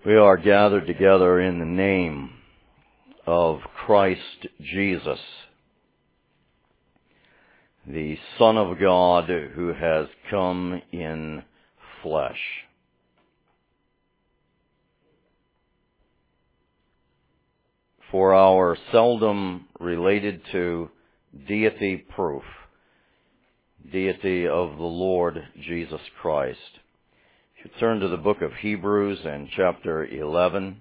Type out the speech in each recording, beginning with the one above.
We are gathered together in the name of Christ Jesus, the Son of God who has come in flesh. For our seldom related to deity proof, deity of the Lord Jesus Christ. If you turn to the book of Hebrews and chapter 11.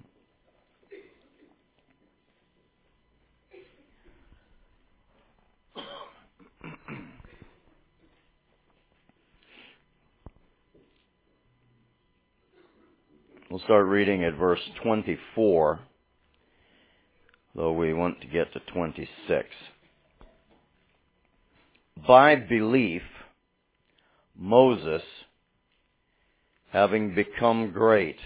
We'll start reading at verse 24, though we want to get to 26. By belief, Moses, having become great,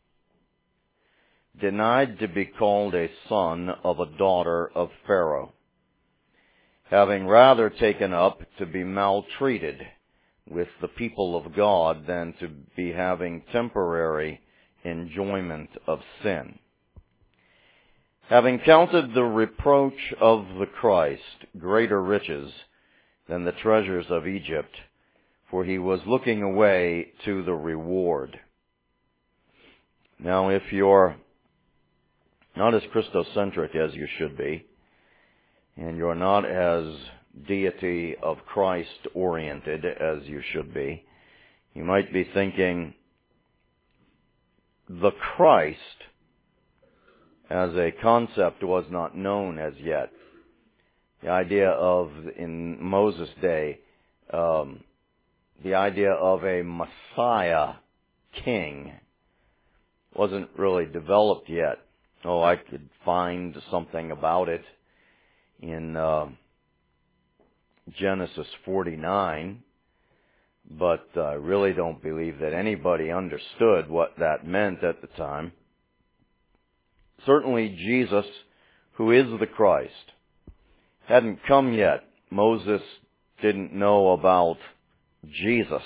denied to be called a son of a daughter of Pharaoh, having rather taken up to be maltreated with the people of God than to be having temporary enjoyment of sin. Having counted the reproach of the Christ greater riches than the treasures of Egypt, for he was looking away to the reward. Now, if you're not as Christocentric as you should be, and you're not as deity of Christ oriented as you should be, you might be thinking, the Christ as a concept was not known as yet. The idea of, in Moses' day, the idea of a Messiah king wasn't really developed yet. Oh, I could find something about it in Genesis 49, but I really don't believe that anybody understood what that meant at the time. Certainly Jesus, who is the Christ, hadn't come yet. Moses didn't know about Jesus.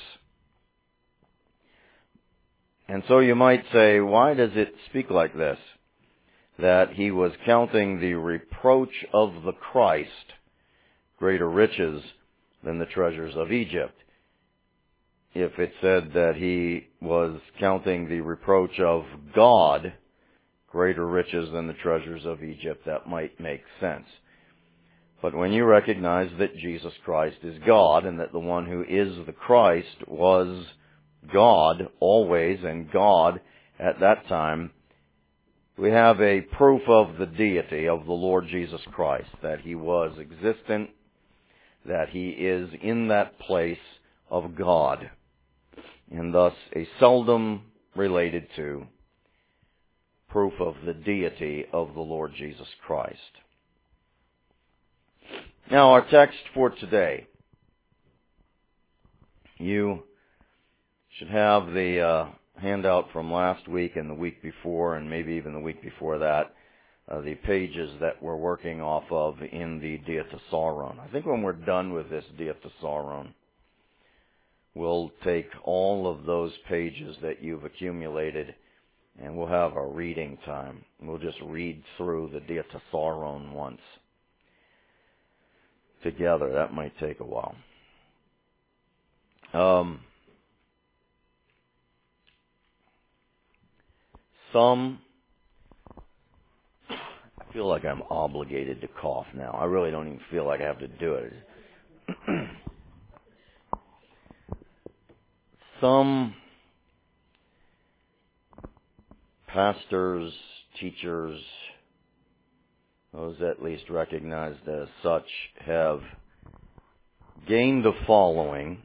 And so you might say, why does it speak like this? That he was counting the reproach of the Christ greater riches than the treasures of Egypt. If it said that he was counting the reproach of God greater riches than the treasures of Egypt, that might make sense. But when you recognize that Jesus Christ is God and that the one who is the Christ was God always and God at that time, we have a proof of the deity of the Lord Jesus Christ, that he was existent, that he is in that place of God, and thus a seldom related to proof of the deity of the Lord Jesus Christ. Now, our text for today. You should have the handout from last week and the week before, and maybe even the week before that, the pages that we're working off of in the Diatessaron. I think when we're done with this Diatessaron, we'll take all of those pages that you've accumulated and we'll have a reading time. We'll just read through the Diatessaron once together. That might take a while. I feel like I'm obligated to cough now. I really don't even feel like I have to do it. Some pastors, teachers, those at least recognized as such, have gained a following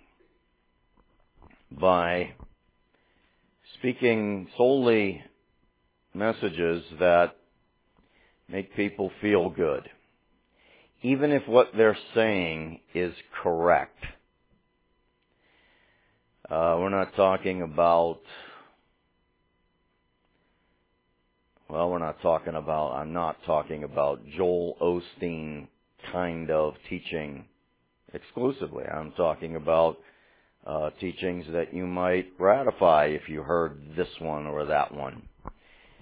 by speaking solely messages that make people feel good, even if what they're saying is correct. We're not talking about, I'm not talking about Joel Osteen kind of teaching exclusively. I'm talking about teachings that you might ratify if you heard this one or that one.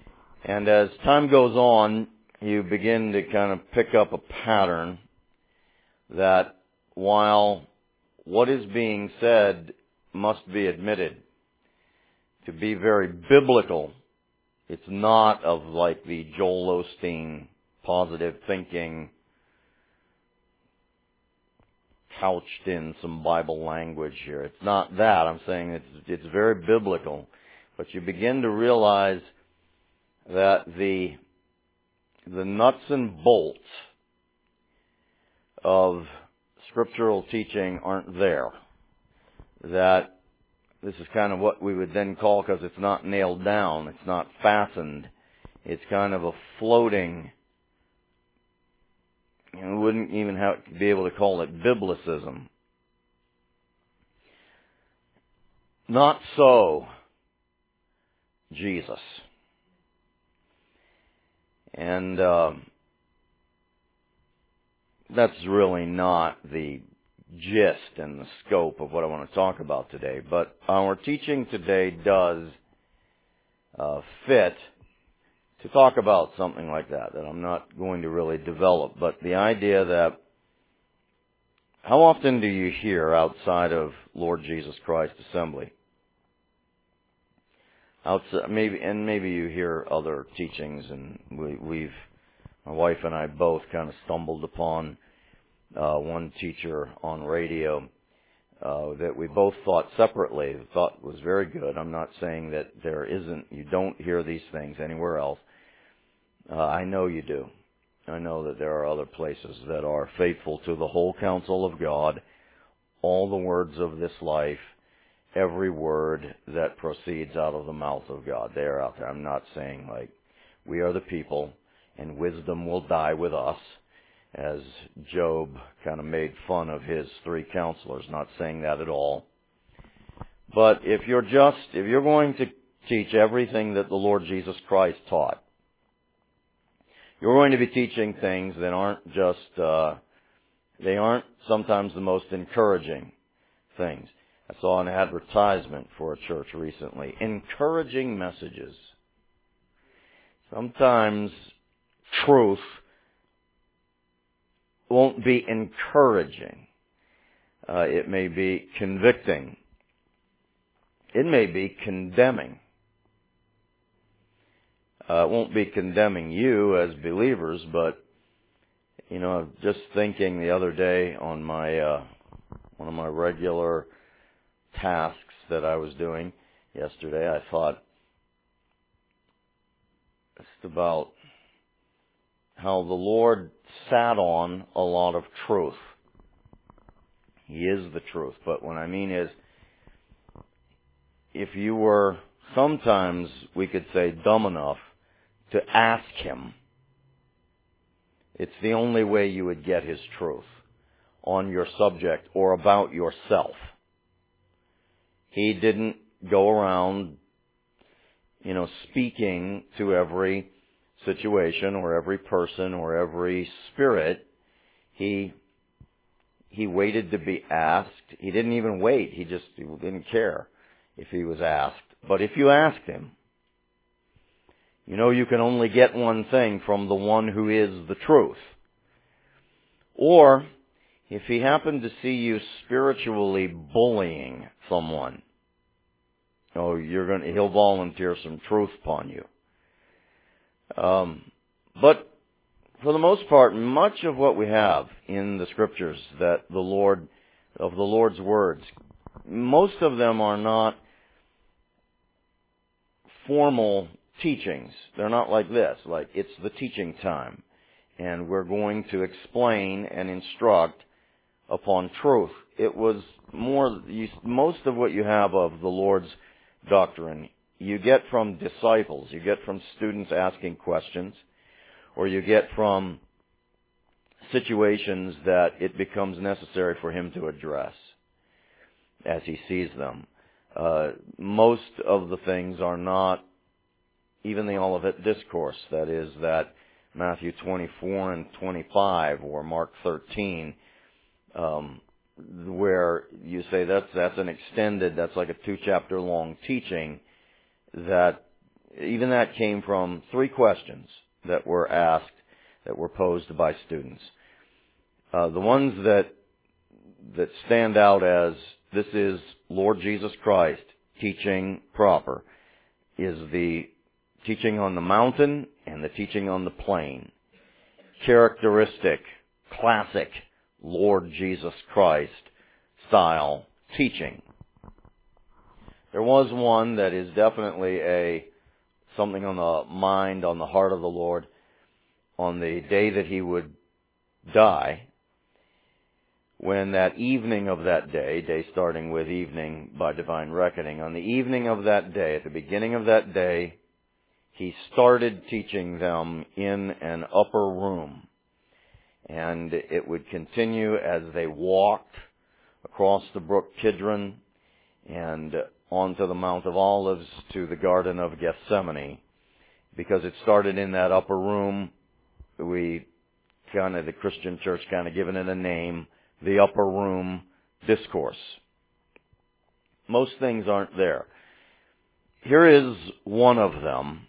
And as time goes on, you begin to kind of pick up a pattern that while what is being said must be admitted to be very biblical, it's not of like the Joel Osteen positive thinking couched in some Bible language here. It's not that. I'm saying it's very biblical. But you begin to realize that the nuts and bolts of scriptural teaching aren't there. That this is kind of what we would then call, because it's not nailed down, it's not fastened, it's kind of a floating, we wouldn't even be able to call it biblicism. Not so Jesus. And that's really not the gist and the scope of what I want to talk about today. But our teaching today does fit to talk about something like that I'm not going to really develop. But the idea that how often do you hear outside of Lord Jesus Christ Assembly? Outside, maybe you hear other teachings, and my wife and I both kind of stumbled upon one teacher on radio that we both thought separately, thought was very good. I'm not saying that you don't hear these things anywhere else. I know you do. I know that there are other places that are faithful to the whole counsel of God, all the words of this life, every word that proceeds out of the mouth of God. They are out there. I'm not saying like we are the people and wisdom will die with us, as Job kind of made fun of his 3 counselors. Not saying that at all. But if you're going to teach everything that the Lord Jesus Christ taught, you're going to be teaching things that aren't just, they aren't sometimes the most encouraging things. I saw an advertisement for a church recently. Encouraging messages. Sometimes truth won't be encouraging. It may be convicting. It may be condemning. It won't be condemning you as believers, but, just thinking the other day on my, one of my regular tasks that I was doing yesterday, I thought just about how the Lord sat on a lot of truth. He is the truth. But what I mean is, if you were, sometimes we could say, dumb enough to ask Him, it's the only way you would get His truth on your subject or about yourself. He didn't go around, speaking to every situation or every person or every spirit. He waited to be asked. He didn't even wait. He didn't care if he was asked. But if you asked Him, you can only get one thing from the one who is the truth. Or, if He happened to see you spiritually bullying someone, He'll volunteer some truth upon you. But for the most part, much of what we have in the Scriptures of the Lord's words, most of them are not formal teachings. They're not like this, like it's the teaching time, and we're going to explain and instruct upon truth. It was most of what you have of the Lord's doctrine you get from disciples, you get from students asking questions, or you get from situations that it becomes necessary for Him to address as He sees them. Most of the things are not even the Olivet Discourse, that is, that Matthew 24 and 25 or Mark 13, where you say that's an extended, that's like a 2-chapter long teaching that even that came from 3 questions that were asked, that were posed by students. The ones that stand out as this is Lord Jesus Christ teaching proper is the teaching on the mountain and the teaching on the plain. Characteristic, classic Lord Jesus Christ style teaching. There was one that is definitely something on the mind, on the heart of the Lord on the day that he would die, when that evening of that day starting with evening by divine reckoning, on the evening of that day, at the beginning of that day, he started teaching them in an upper room. And it would continue as they walked across the brook Kidron and onto the Mount of Olives to the Garden of Gethsemane. Because it started in that upper room, the Christian church kind of given it a name, the upper room discourse. Most things aren't there. Here is one of them.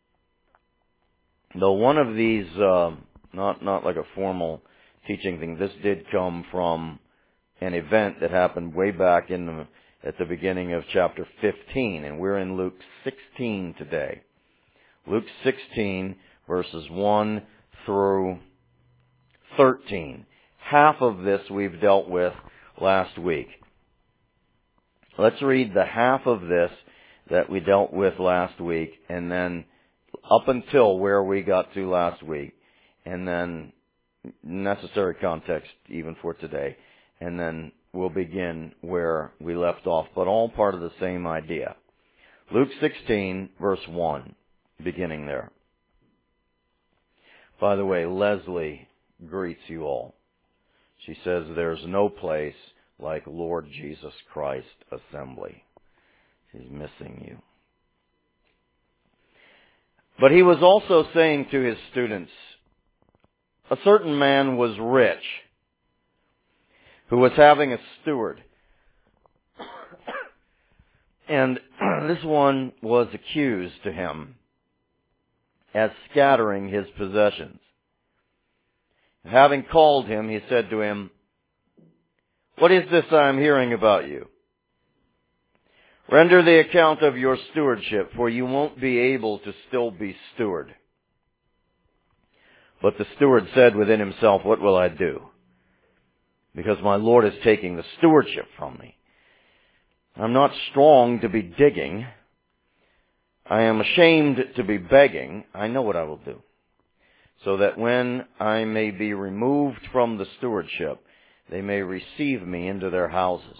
Though one of these, not like a formal teaching thing, this did come from an event that happened way back at the beginning of chapter 15, and we're in Luke 16 today. Luke 16, verses 1 through 13. Half of this we've dealt with last week. Let's read the half of this that we dealt with last week, and then up until where we got to last week, and then necessary context even for today, and then we'll begin where we left off, but all part of the same idea. Luke 16, verse 1, beginning there. By the way, Leslie greets you all. She says there's no place like Lord Jesus Christ Assembly. She's missing you. But he was also saying to his students, a certain man was rich, who was having a steward. And this one was accused to him as scattering his possessions. Having called him, he said to him, "What is this I am hearing about you? Render the account of your stewardship, for you won't be able to still be steward." But the steward said within himself, "What will I do? Because my Lord is taking the stewardship from me. I'm not strong to be digging. I am ashamed to be begging. I know what I will do, so that when I may be removed from the stewardship, they may receive me into their houses."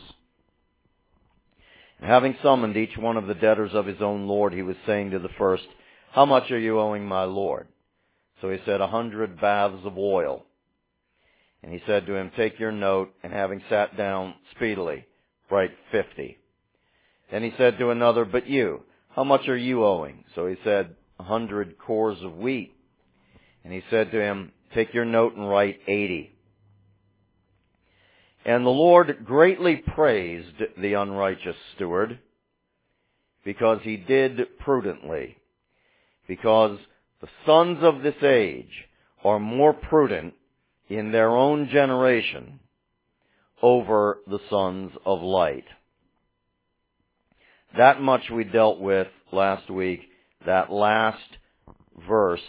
And having summoned each one of the debtors of his own Lord, he was saying to the first, "How much are you owing my Lord?" So he said, 100 baths of oil. And he said to him, "Take your note," and having sat down speedily, write 50. Then he said to another, "But you, how much are you owing?" So he said, 100 cores of wheat. And he said to him, "Take your note and write 80. And the Lord greatly praised the unrighteous steward, because he did prudently. Because the sons of this age are more prudent in their own generation over the sons of light." That much we dealt with last week. That last verse,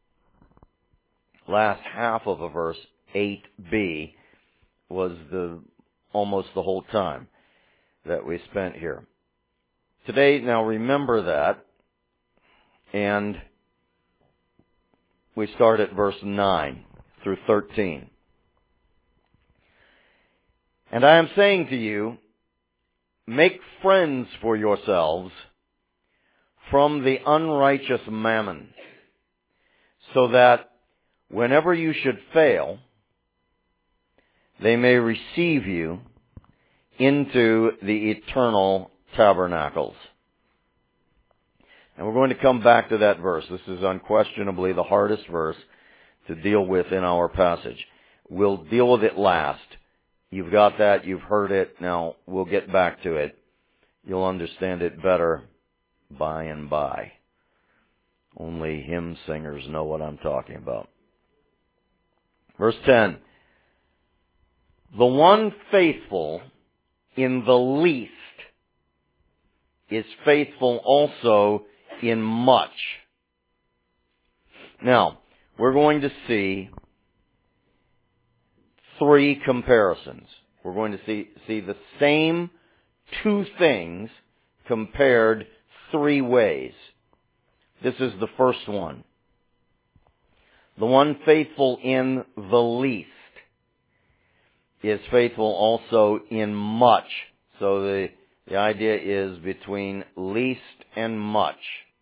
last half of a verse, 8b, was almost the whole time that we spent here. Today, now remember that, and we start at verse 9 through 13. "And I am saying to you, make friends for yourselves from the unrighteous mammon, so that whenever you should fail, they may receive you into the eternal tabernacles." And we're going to come back to that verse. This is unquestionably the hardest verse to deal with in our passage. We'll deal with it last. You've got that. You've heard it. Now we'll get back to it. You'll understand it better by and by. Only hymn singers know what I'm talking about. Verse 10. The one faithful in the least is faithful also in much. Now, we're going to see three comparisons. We're going to see the same two things compared three ways. This is the first one. The one faithful in the least is faithful also in much. So the idea is between least and much.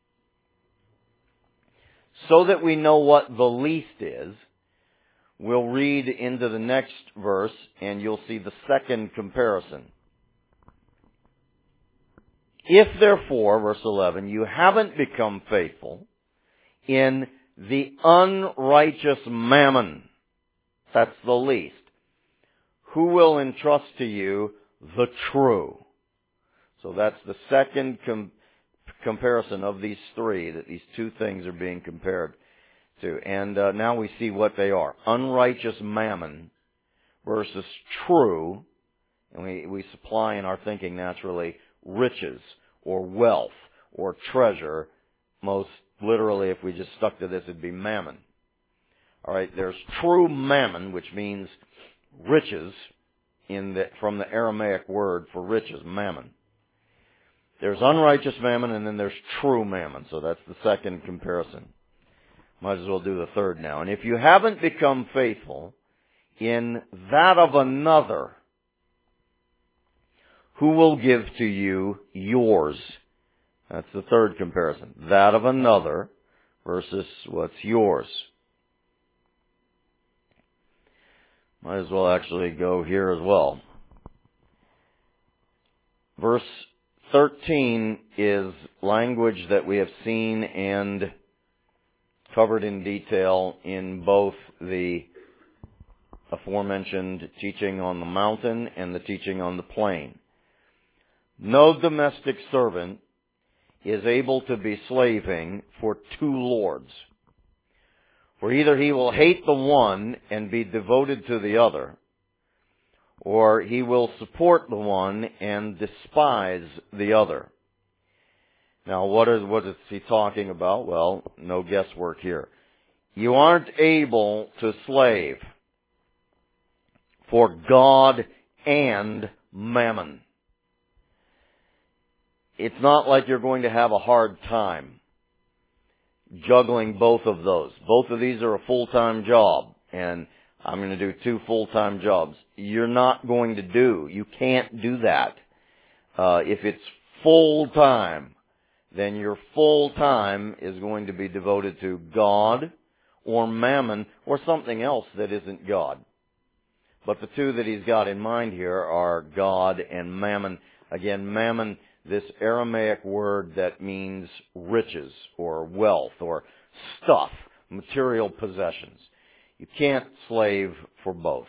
So that we know what the least is, we'll read into the next verse and you'll see the second comparison. If therefore, verse 11, you haven't become faithful in the unrighteous mammon, that's the least, who will entrust to you the true? So that's the second comparison of these three, that these two things are being compared to. And now we see what they are. Unrighteous mammon versus true, and we supply in our thinking naturally riches or wealth or treasure. Most literally, if we just stuck to this, it'd be mammon. All right, there's true mammon, which means riches from the Aramaic word for riches, mammon. There's unrighteous mammon, and then there's true mammon. So that's the second comparison. Might as well do the third now. And if you haven't become faithful in that of another, who will give to you yours? That's the third comparison. That of another versus what's yours. Might as well actually go here as well. Verse 13 is language that we have seen and covered in detail in both the aforementioned teaching on the mountain and the teaching on the plain. No domestic servant is able to be slaving for two lords. For either he will hate the one and be devoted to the other, or he will support the one and despise the other. Now, what is he talking about? Well, no guesswork here. You aren't able to slave for God and mammon. It's not like you're going to have a hard time juggling both of those. Both of these are a full-time job, and I'm going to do two full-time jobs. You can't do that. If it's full-time, then your full-time is going to be devoted to God or mammon or something else that isn't God. But the two that he's got in mind here are God and mammon. Again, mammon, this Aramaic word that means riches or wealth or stuff, material possessions. You can't slave for both.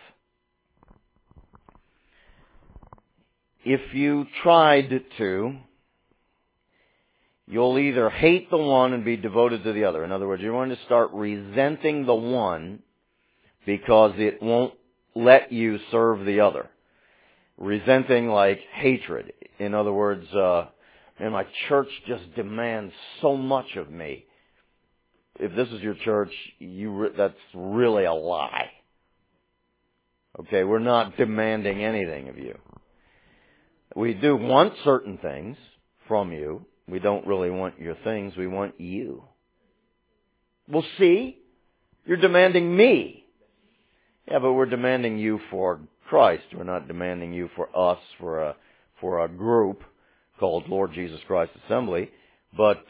If you tried to, you'll either hate the one and be devoted to the other. In other words, you're going to start resenting the one because it won't let you serve the other. Resenting like hatred. In other words, man, my church just demands so much of me. If this is your church, that's really a lie. Okay, we're not demanding anything of you. We do want certain things from you. We don't really want your things. We want you. Well, see, you're demanding me. Yeah, but we're demanding you for Christ. We're not demanding you for us, for a group called Lord Jesus Christ Assembly. But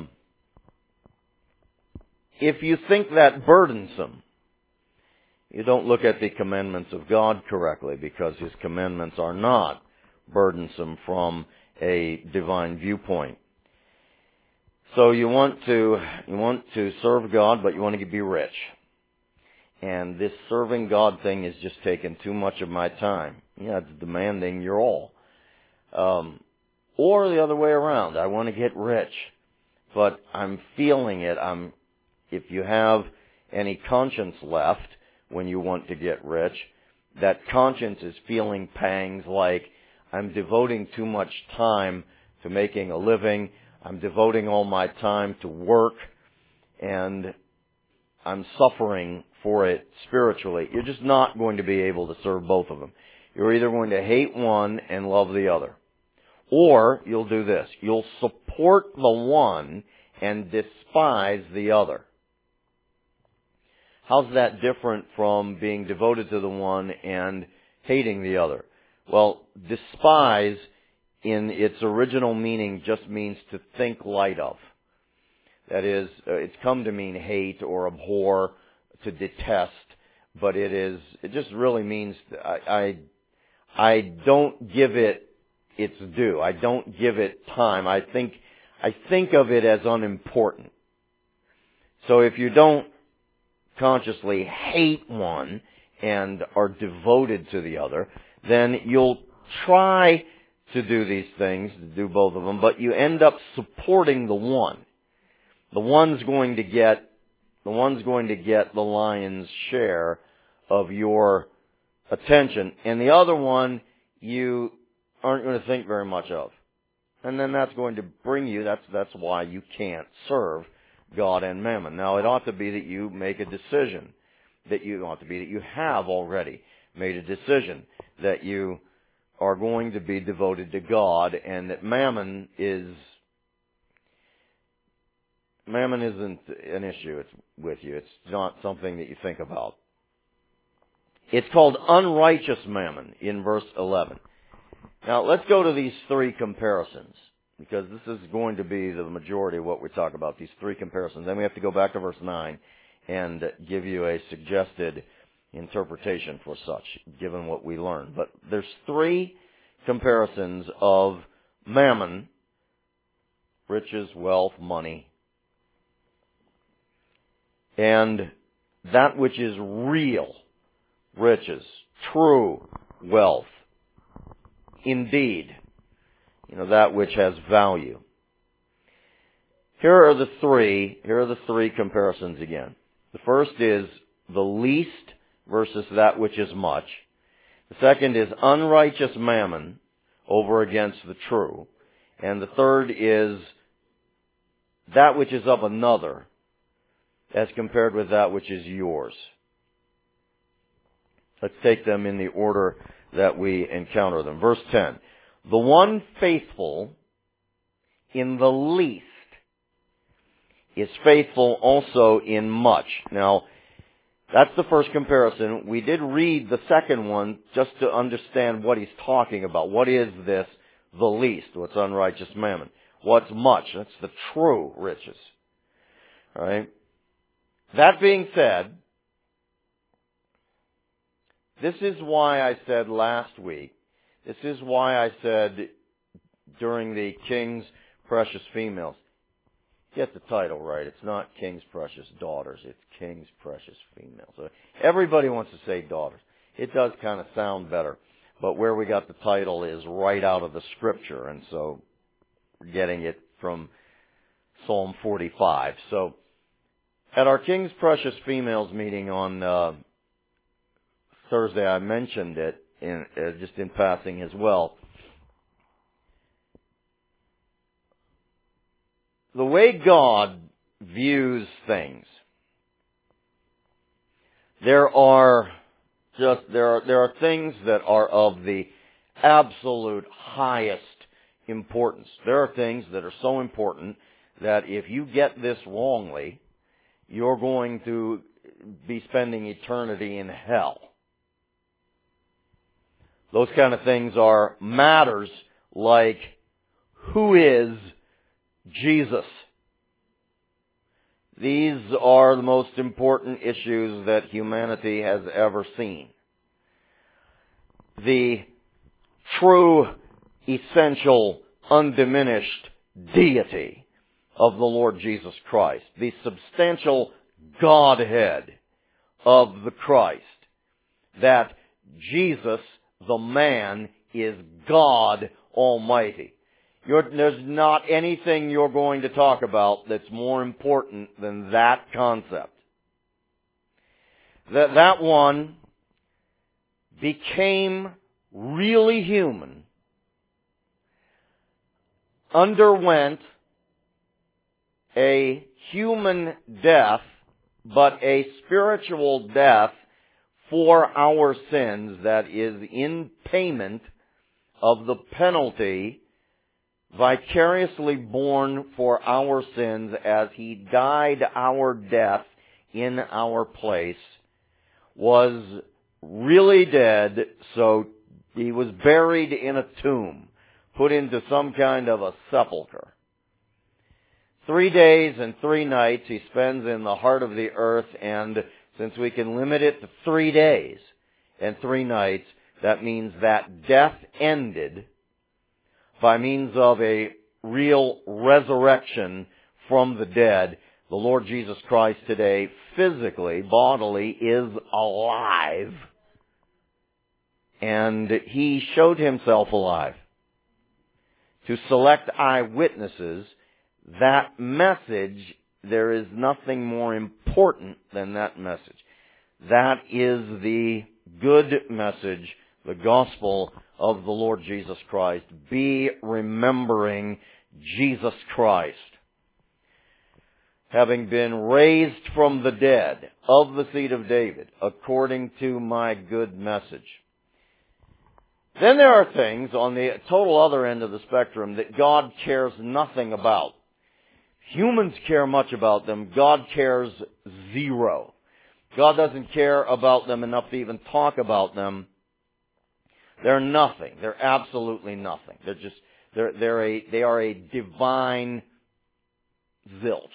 if you think that burdensome, you don't look at the commandments of God correctly, because His commandments are not burdensome from a divine viewpoint. So you want to serve God, but you want to be rich. And this serving God thing is just taking too much of my time. Yeah, it's demanding your all. Or the other way around. I want to get rich, but I'm feeling it. If you have any conscience left when you want to get rich, that conscience is feeling pangs like, I'm devoting too much time to making a living, I'm devoting all my time to work, and I'm suffering for it spiritually. You're just not going to be able to serve both of them. You're either going to hate one and love the other. Or you'll do this. You'll support the one and despise the other. How's that different from being devoted to the one and hating the other? Well, despise in its original meaning just means to think light of. That is, it's come to mean hate or abhor, to detest, but it just really means I don't give it its due. I don't give it time. I think of it as unimportant. So if you don't consciously hate one and are devoted to the other, then you'll try to do these things, to do both of them, but you end up supporting the one. The one's going to get the lion's share of your attention, and the other one you aren't going to think very much of. And then that's going to bring you, that's why you can't serve God and Mammon. Now, it ought to be that you make a decision, that you have already made a decision that you are going to be devoted to God, and that Mammon isn't an issue with you. It's not something that you think about. It's called unrighteous mammon in verse 11. Now, let's go to these three comparisons, because this is going to be the majority of what we talk about, these three comparisons. Then we have to go back to verse 9 and give you a suggested interpretation for such, given what we learned. But there's three comparisons of mammon, riches, wealth, money, and that which is real, riches, true wealth, indeed, that which has value. Here are the three comparisons again. The first is the least versus that which is much. The second is unrighteous mammon over against the true. And the third is that which is of another as compared with that which is yours. Let's take them in the order that we encounter them. Verse 10. The one faithful in the least is faithful also in much. Now, that's the first comparison. We did read the second one just to understand what he's talking about. What is this, the least? What's unrighteous mammon? What's much? That's the true riches. All right? That being said, this is why I said last week, this is why I said during the King's Precious Females, get the title right. It's not King's Precious Daughters. It's King's Precious Females. So everybody wants to say daughters. It does kind of sound better. But where we got the title is right out of the Scripture. And so we're getting it from Psalm 45. So at our King's Precious Females meeting on Thursday, I mentioned it just in passing as well. The way God views things, there are things that are of the absolute highest importance. There are things that are so important that if you get this wrongly, you're going to be spending eternity in hell. Those kind of things are matters like, who is Jesus? These are the most important issues that humanity has ever seen. The true, essential, undiminished deity of the Lord Jesus Christ. The substantial Godhead of the Christ. That Jesus, the man, is God Almighty. There's not anything you're going to talk about that's more important than that concept. That one became really human, underwent a human death, but a spiritual death for our sins, that is in payment of the penalty, vicariously borne for our sins as He died our death in our place, was really dead, so He was buried in a tomb, put into some kind of a sepulcher. 3 days and 3 nights He spends in the heart of the earth, and since we can limit it to 3 days and 3 nights, that means that death ended by means of a real resurrection from the dead. The Lord Jesus Christ today, physically, bodily, is alive. And He showed Himself alive. To select eyewitnesses, that message, there is nothing more important than that message. That is the good message, the gospel of the Lord Jesus Christ. Be remembering Jesus Christ, having been raised from the dead of the seed of David, according to my good message. Then there are things on the total other end of the spectrum that God cares nothing about. Humans care much about them. God cares zero. God doesn't care about them enough to even talk about them. They're nothing. They're absolutely nothing. They are a divine zilch.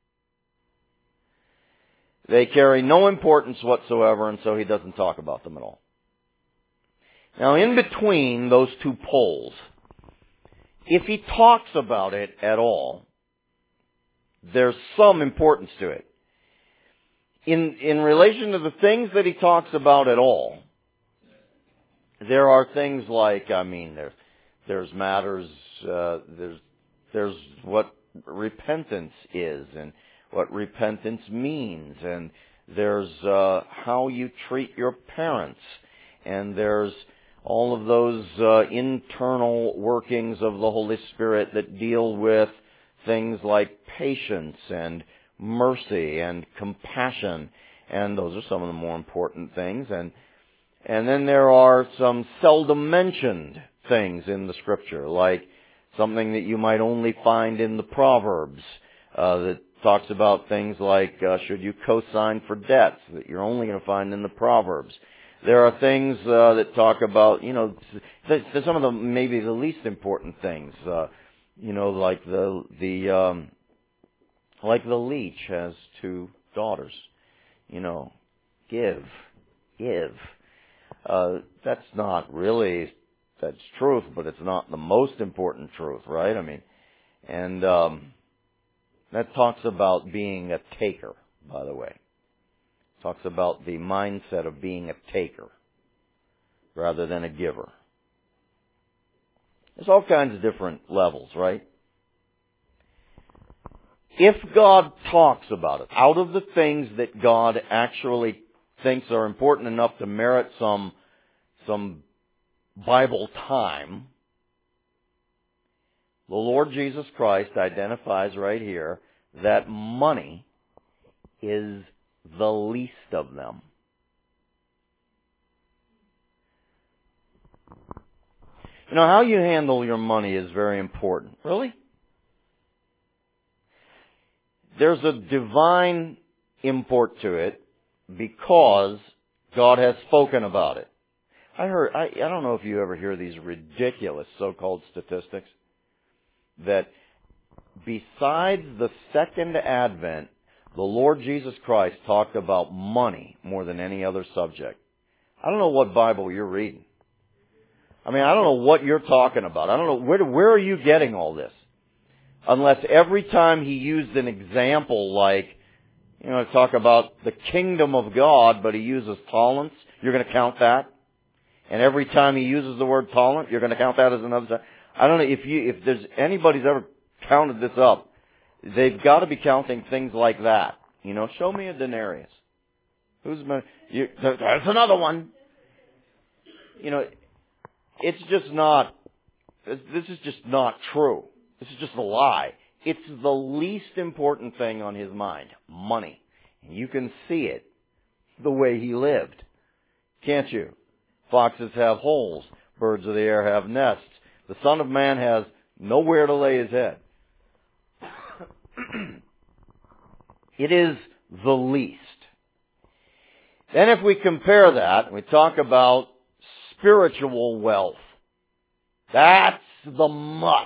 They carry no importance whatsoever, and so He doesn't talk about them at all. Now, in between those two poles, if He talks about it at all, there's some importance to it. In relation to the things that He talks about at all, there are things like, there's matters, there's what repentance is and what repentance means, and there's how you treat your parents, and there's all of those internal workings of the Holy Spirit that deal with things like patience and mercy and compassion, and those are some of the more important things. And then there are some seldom mentioned things in the Scripture, like something that you might only find in the Proverbs, that talks about things like should you co-sign for debts, that you're only going to find in the Proverbs. There are things that talk about, some of the maybe the least important things, like the leech has 2 daughters. Give. That's not really, that's truth, but it's not the most important truth, right? And that talks about being a taker, by the way. Talks about the mindset of being a taker rather than a giver. There's all kinds of different levels, right? If God talks about it, out of the things that God actually thinks are important enough to merit some Bible time, the Lord Jesus Christ identifies right here that money is the least of them. How you handle your money is very important. Really? There's a divine import to it because God has spoken about it. I don't know if you ever hear these ridiculous so-called statistics that besides the second advent, the Lord Jesus Christ talked about money more than any other subject. I don't know what Bible you're reading. I don't know what you're talking about. I don't know, where are you getting all this? Unless every time He used an example like, talk about the kingdom of God, but He uses talents, you're going to count that? And every time He uses the word talent, you're going to count that as another. I don't know if there's anybody's ever counted this up. They've got to be counting things like that. You know, show me a denarius. There's another one. You know, it's just not. This is just not true. This is just a lie. It's the least important thing on his mind, money. And you can see it the way he lived, can't you? Foxes have holes. Birds of the air have nests. The Son of Man has nowhere to lay his head. It is the least. Then if we compare that, we talk about spiritual wealth. That's the much.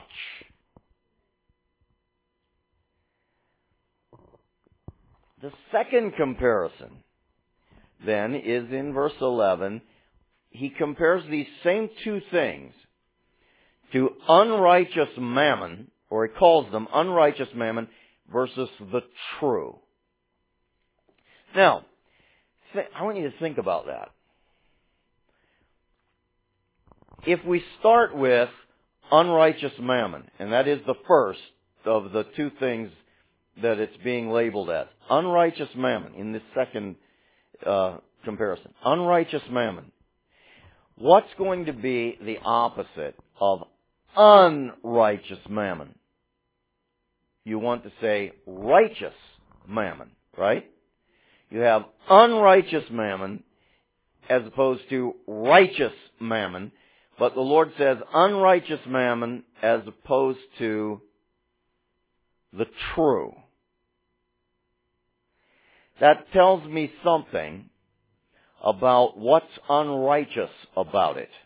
The second comparison, then, is in verse 11. He compares these same two things to unrighteous mammon, or he calls them unrighteous mammon versus the true. Now, I want you to think about that. If we start with unrighteous mammon, and that is the first of the two things that it's being labeled as, unrighteous mammon in this second comparison, unrighteous mammon. What's going to be the opposite of unrighteous mammon? You want to say righteous mammon, right? You have unrighteous mammon as opposed to righteous mammon, but the Lord says unrighteous mammon as opposed to the true. That tells me something about what's unrighteous about it.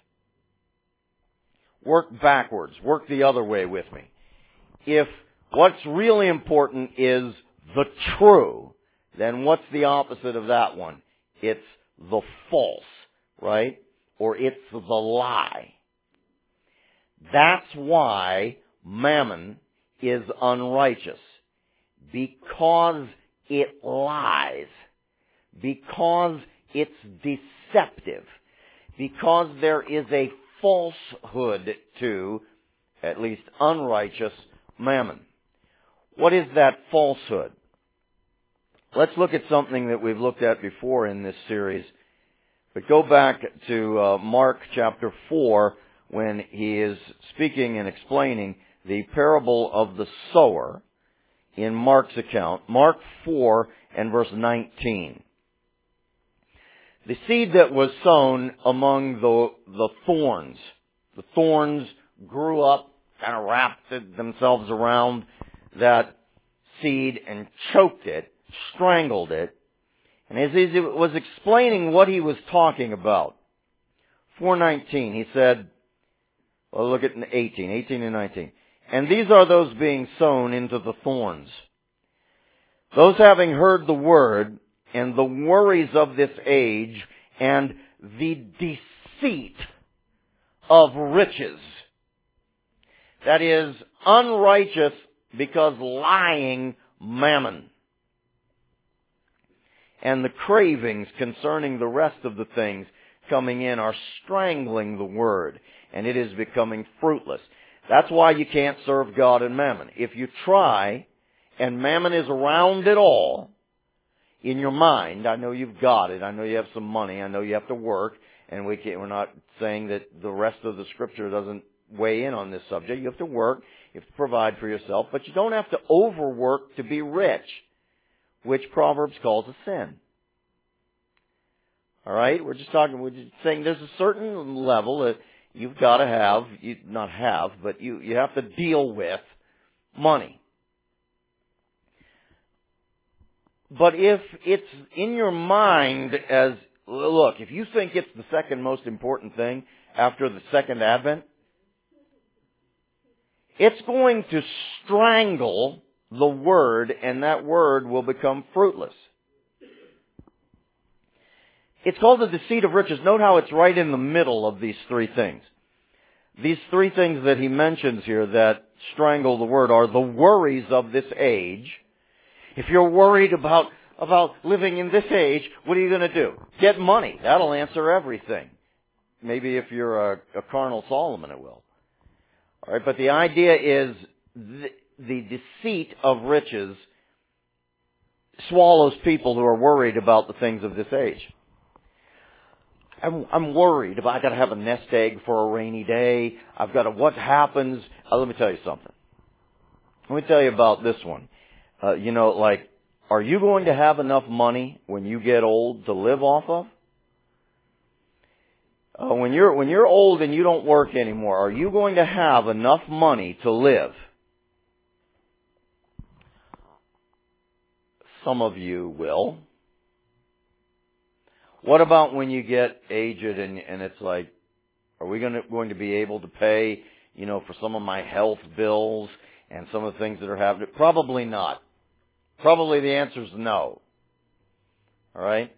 Work backwards. Work the other way with me. If what's really important is the true, then what's the opposite of that one? It's the false, right? Or it's the lie. That's why mammon is unrighteous. Because it lies. Because it's deceptive. Because there is a falsehood to, at least unrighteous, mammon. What is that falsehood? Let's look at something that we've looked at before in this series. But go back to Mark chapter 4 when he is speaking and explaining the parable of the sower in Mark's account. Mark 4 and verse 19. The seed that was sown among the thorns. The thorns grew up, kind of wrapped themselves around that seed and choked it, strangled it. And as he was explaining what he was talking about, 4:19, he said, well, look at 18 and 19. And these are those being sown into the thorns. Those having heard the word and the worries of this age and the deceit of riches. That is, unrighteous because lying mammon. And the cravings concerning the rest of the things coming in are strangling the word, and it is becoming fruitless. That's why you can't serve God and mammon. If you try, and mammon is around it all, in your mind, I know you've got it, I know you have some money, I know you have to work, and we're not saying that the rest of the Scripture doesn't weigh in on this subject. You have to work, you have to provide for yourself, but you don't have to overwork to be rich, which Proverbs calls a sin. All right? We're just saying there's a certain level that you've got to have, you have to deal with money. But if it's in your mind as, look, if you think it's the second most important thing after the second advent, it's going to strangle the word, and that word will become fruitless. It's called the deceit of riches. Note how it's right in the middle of these three things. These three things that he mentions here that strangle the word are the worries of this age. If you're worried about living in this age, what are you going to do? Get money. That'll answer everything. Maybe if you're a carnal Solomon, it will. All right, but the idea is the deceit of riches swallows people who are worried about the things of this age. I'm worried about, I got to have a nest egg for a rainy day. I've got to, what happens? Let me tell you something. Let me tell you about this one. Are you going to have enough money when you get old to live off of? When you're old and you don't work anymore, are you going to have enough money to live? Some of you will. What about when you get aged and it's like, are we going to be able to pay, for some of my health bills and some of the things that are happening? Probably not. Probably the answer is no. All right?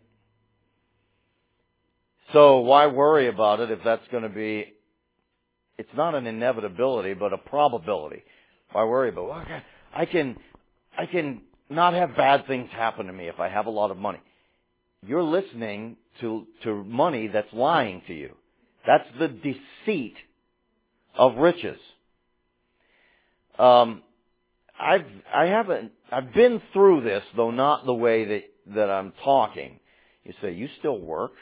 So why worry about it if that's going to be, it's not an inevitability, but a probability. Why worry about it? Well, I can not have bad things happen to me if I have a lot of money. You're listening to money that's lying to you. That's the deceit of riches. I've been through this, though not the way that I'm talking. You say, you still work?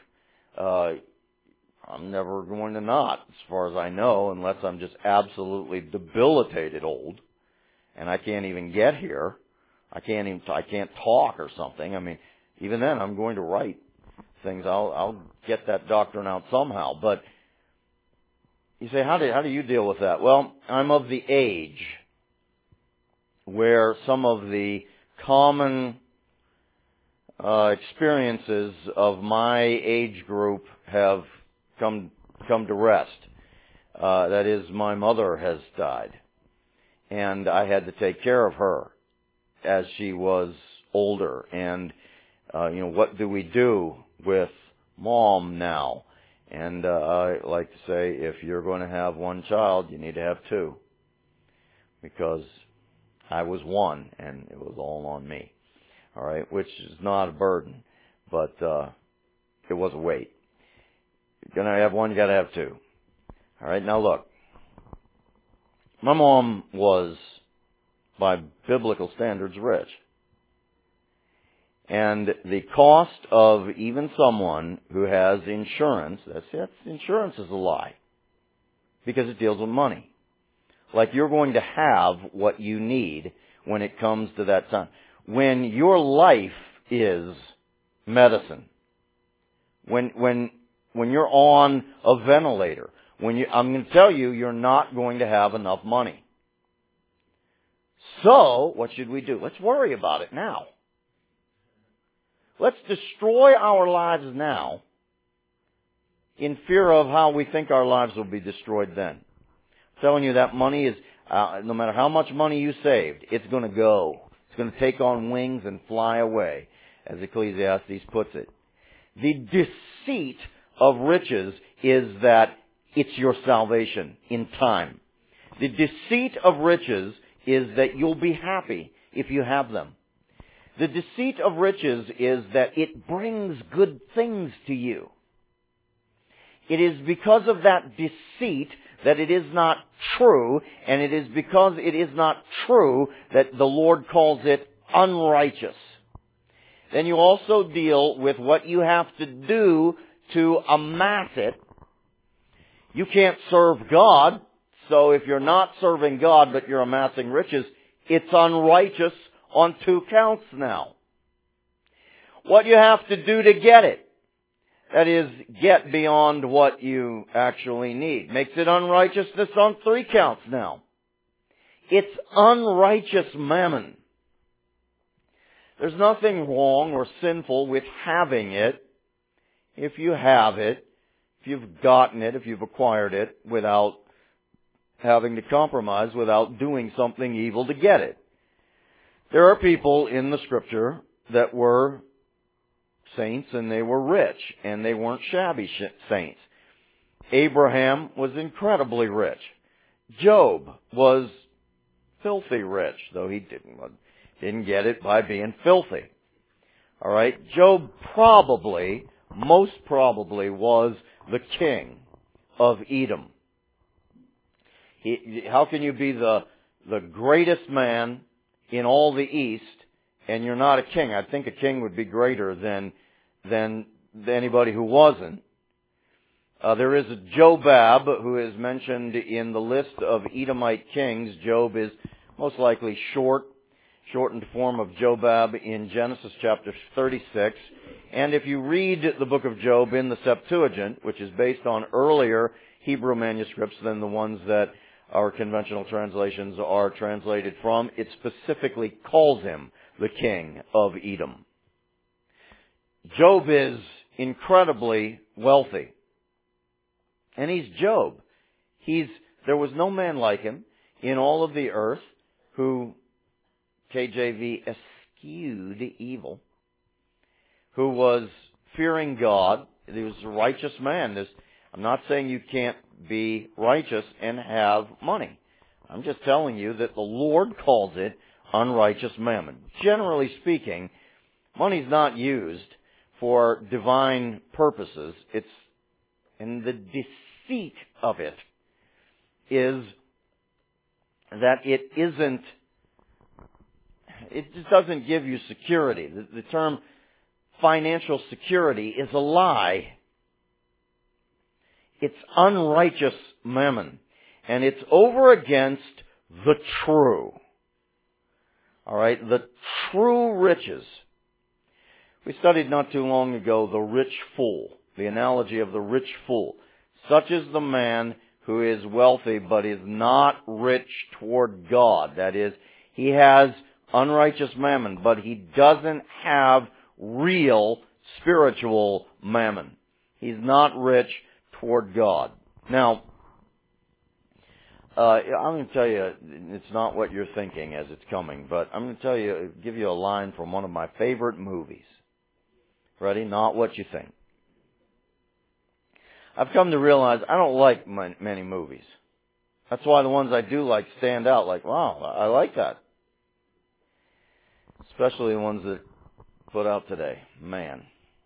I'm never going to not, as far as I know, unless I'm just absolutely debilitated old, and I can't even get here. I can't talk or something. I mean, even then, I'm going to write things. I'll get that doctrine out somehow. But you say, how do you deal with that? Well, I'm of the age where some of the common experiences of my age group have come to rest. That is, my mother has died, and I had to take care of her as she was older. And what do we do with Mom now? And I like to say, if you're going to have one child, you need to have two, because I was one, and it was all on me. All right, which is not a burden, but it was a weight. You're going to have one, you got to have two. All right, now look. My mom was, by biblical standards, rich. And the cost of even someone who has insurance, insurance is a lie, because it deals with money. Like, you're going to have what you need when it comes to that time. When your life is medicine, when you're on a ventilator, I'm going to tell you, you're not going to have enough money. So, what should we do? Let's worry about it now. Let's destroy our lives now in fear of how we think our lives will be destroyed then. I'm telling you, that money is, no matter how much money you saved, it's going to go. It's going to take on wings and fly away, as Ecclesiastes puts it. The deceit of riches is that it's your salvation in time. The deceit of riches is that you'll be happy if you have them. The deceit of riches is that it brings good things to you. It is because of that deceit that it is not true, and it is because it is not true that the Lord calls it unrighteous. Then you also deal with what you have to do to amass it. You can't serve God, so if you're not serving God but you're amassing riches, it's unrighteous on two counts now. What you have to do to get it, that is, get beyond what you actually need, makes it unrighteousness on three counts now. It's unrighteous mammon. There's nothing wrong or sinful with having it if you have it, if you've gotten it, if you've acquired it without having to compromise, without doing something evil to get it. There are people in the Scripture that were saints and they were rich and they weren't shabby saints. Abraham was incredibly rich. Job was filthy rich, though he didn't get it by being filthy. All right, Job most probably was the king of Edom. How can you be the greatest man in all the East and you're not a king? I think a king would be greater than anybody who wasn't. There is a Jobab who is mentioned in the list of Edomite kings. Job is most likely shortened form of Jobab in Genesis chapter 36. And if you read the book of Job in the Septuagint, which is based on earlier Hebrew manuscripts than the ones that our conventional translations are translated from, it specifically calls him the king of Edom. Job is incredibly wealthy. And he's Job. There was no man like him in all of the earth who, KJV, eschewed evil, who was fearing God. He was a righteous man. I'm not saying you can't be righteous and have money. I'm just telling you that the Lord calls it unrighteous mammon. Generally speaking, money's not used for divine purposes. And the deceit of it is that it just doesn't give you security. The term financial security is a lie. It's unrighteous mammon. And it's over against the true. All right? The true riches. We studied not too long ago the rich fool. The analogy of the rich fool. Such is the man who is wealthy but is not rich toward God. That is, he has unrighteous mammon, but he doesn't have real spiritual mammon. He's not rich toward God. Now, I'm going to tell you, it's not what you're thinking as it's coming, but I'm going to give you a line from one of my favorite movies. Ready? Not what you think. I've come to realize I don't like many movies. That's why the ones I do like stand out. Like, wow, I like that. Especially the ones that put out today. Man.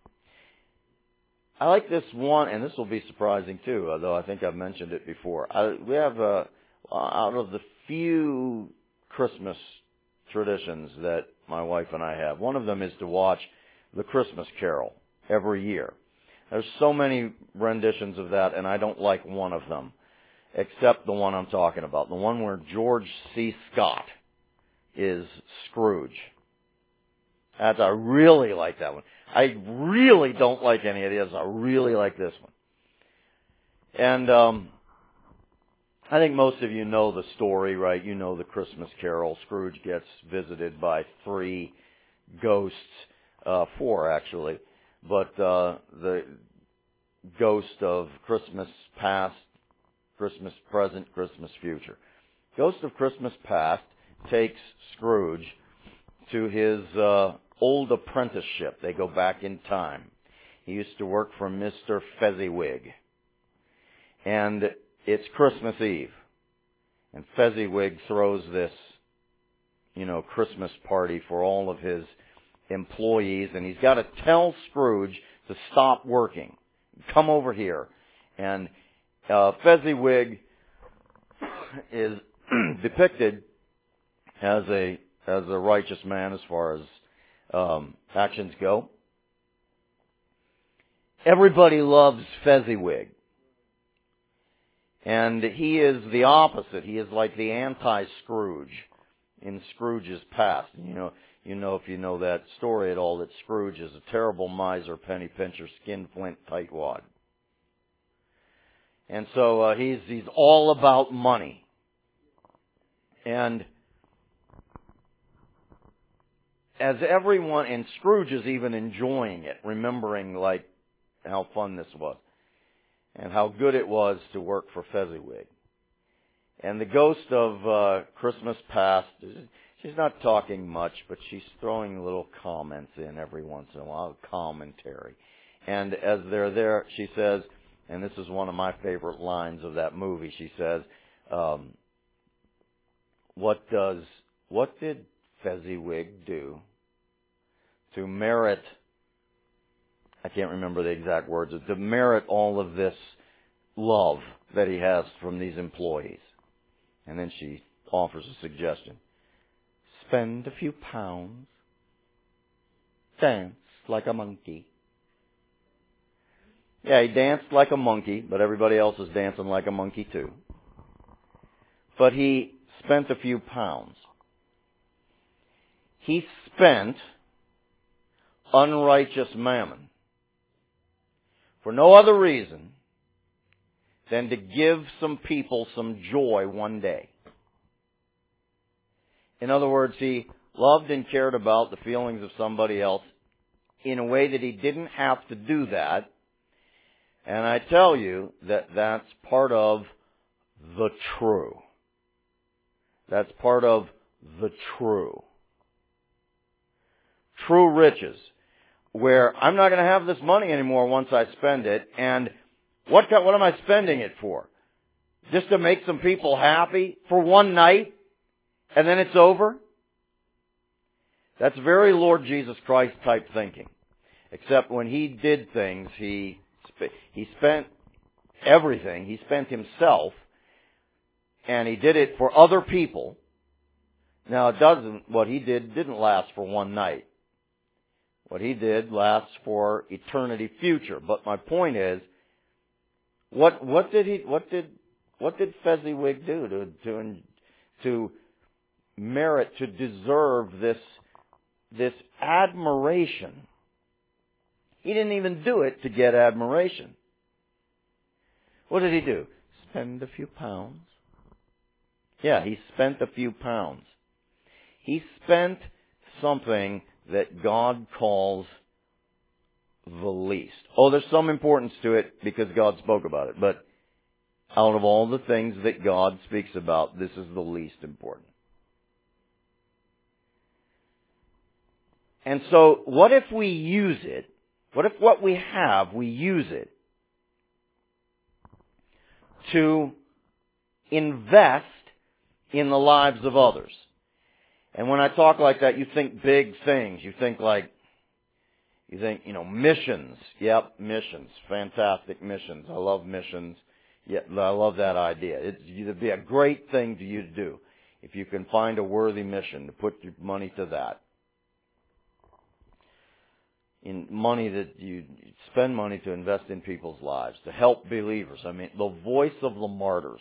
I like this one, and this will be surprising too, although I think I've mentioned it before. We have, out of the few Christmas traditions that my wife and I have, one of them is to watch The Christmas Carol every year. There's so many renditions of that, and I don't like one of them, except the one I'm talking about, the one where George C. Scott is Scrooge. I really like that one. I really don't like any of the others. I really like this one. And I think most of you know the story, right? You know the Christmas Carol. Scrooge gets visited by 3 ghosts, 4 actually. But the ghost of Christmas past, Christmas present, Christmas future. Ghost of Christmas past takes Scrooge to his old apprenticeship. They go back in time. He used to work for Mr. Fezziwig. And it's Christmas Eve. And Fezziwig throws this, Christmas party for all of his employees, and he's got to tell Scrooge to stop working. Come over here. And Fezziwig is depicted as a righteous man as far as actions go. Everybody loves Fezziwig. And he is the opposite. He is like the anti-Scrooge in Scrooge's past. You know, if you know that story at all, that Scrooge is a terrible miser, penny pincher, skinflint tightwad. And so he's all about money. And as everyone, and Scrooge is even enjoying it, remembering like how fun this was and how good it was to work for Fezziwig. And the ghost of Christmas past, she's not talking much, but she's throwing little comments in every once in a while, commentary. And as they're there, she says, and this is one of my favorite lines of that movie, she says, what did Fezziwig do to merit, I can't remember the exact words, to merit all of this love that he has from these employees? And then she offers a suggestion. Spend a few pounds. Dance like a monkey. Yeah, he danced like a monkey, but everybody else is dancing like a monkey too. But he spent a few pounds. He spent unrighteous mammon for no other reason than to give some people some joy one day. In other words, he loved and cared about the feelings of somebody else in a way that he didn't have to do that. And I tell you that that's part of the true. That's part of the true. True riches, where I'm not going to have this money anymore once I spend it, and what am I spending it for? Just to make some people happy for one night, and then it's over? That's very Lord Jesus Christ type thinking. Except when he did things, he spent everything. He spent himself, and he did it for other people. Now, what he did didn't last for one night. What he did lasts for eternity future. But my point is, what did Fezziwig do to merit, to deserve this admiration? He didn't even do it to get admiration. What did he do? Spend a few pounds. Yeah, he spent a few pounds. He spent something that God calls the least. Oh, there's some importance to it because God spoke about it. But out of all the things that God speaks about, this is the least important. And so, what if we use it? What if what we have, we use it to invest in the lives of others? And when I talk like that, you think big things. You think missions. Yep, missions. Fantastic missions. I love missions. Yeah, I love that idea. It'd be a great thing for you to do if you can find a worthy mission to put your money to that. In money that you spend money to invest in people's lives, to help believers. I mean, the voice of the martyrs.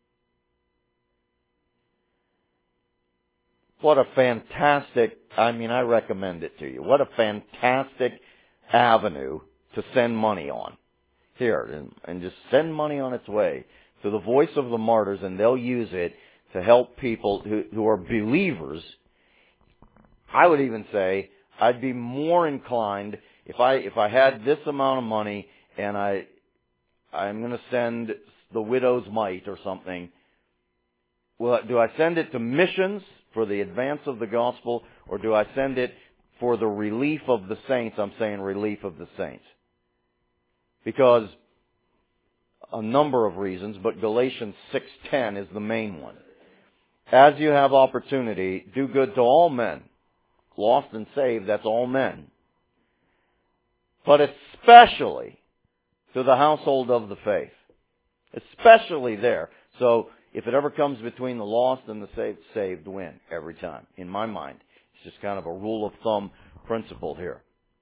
What a fantastic, I recommend it to you. What a fantastic avenue to send money on. Here, and just send money on its way to the voice of the martyrs, and they'll use it to help people who are believers. I would even say, I'd be more inclined, if I had this amount of money and I'm going to send the widow's mite or something, well, do I send it to missions for the advance of the gospel, or do I send it for the relief of the saints? I'm saying relief of the saints. Because a number of reasons, but Galatians 6:10 is the main one. As you have opportunity, do good to all men. Lost and saved, that's all men. But especially to the household of the faith. Especially there. So, if it ever comes between the lost and the saved win every time, in my mind. It's just kind of a rule of thumb principle here.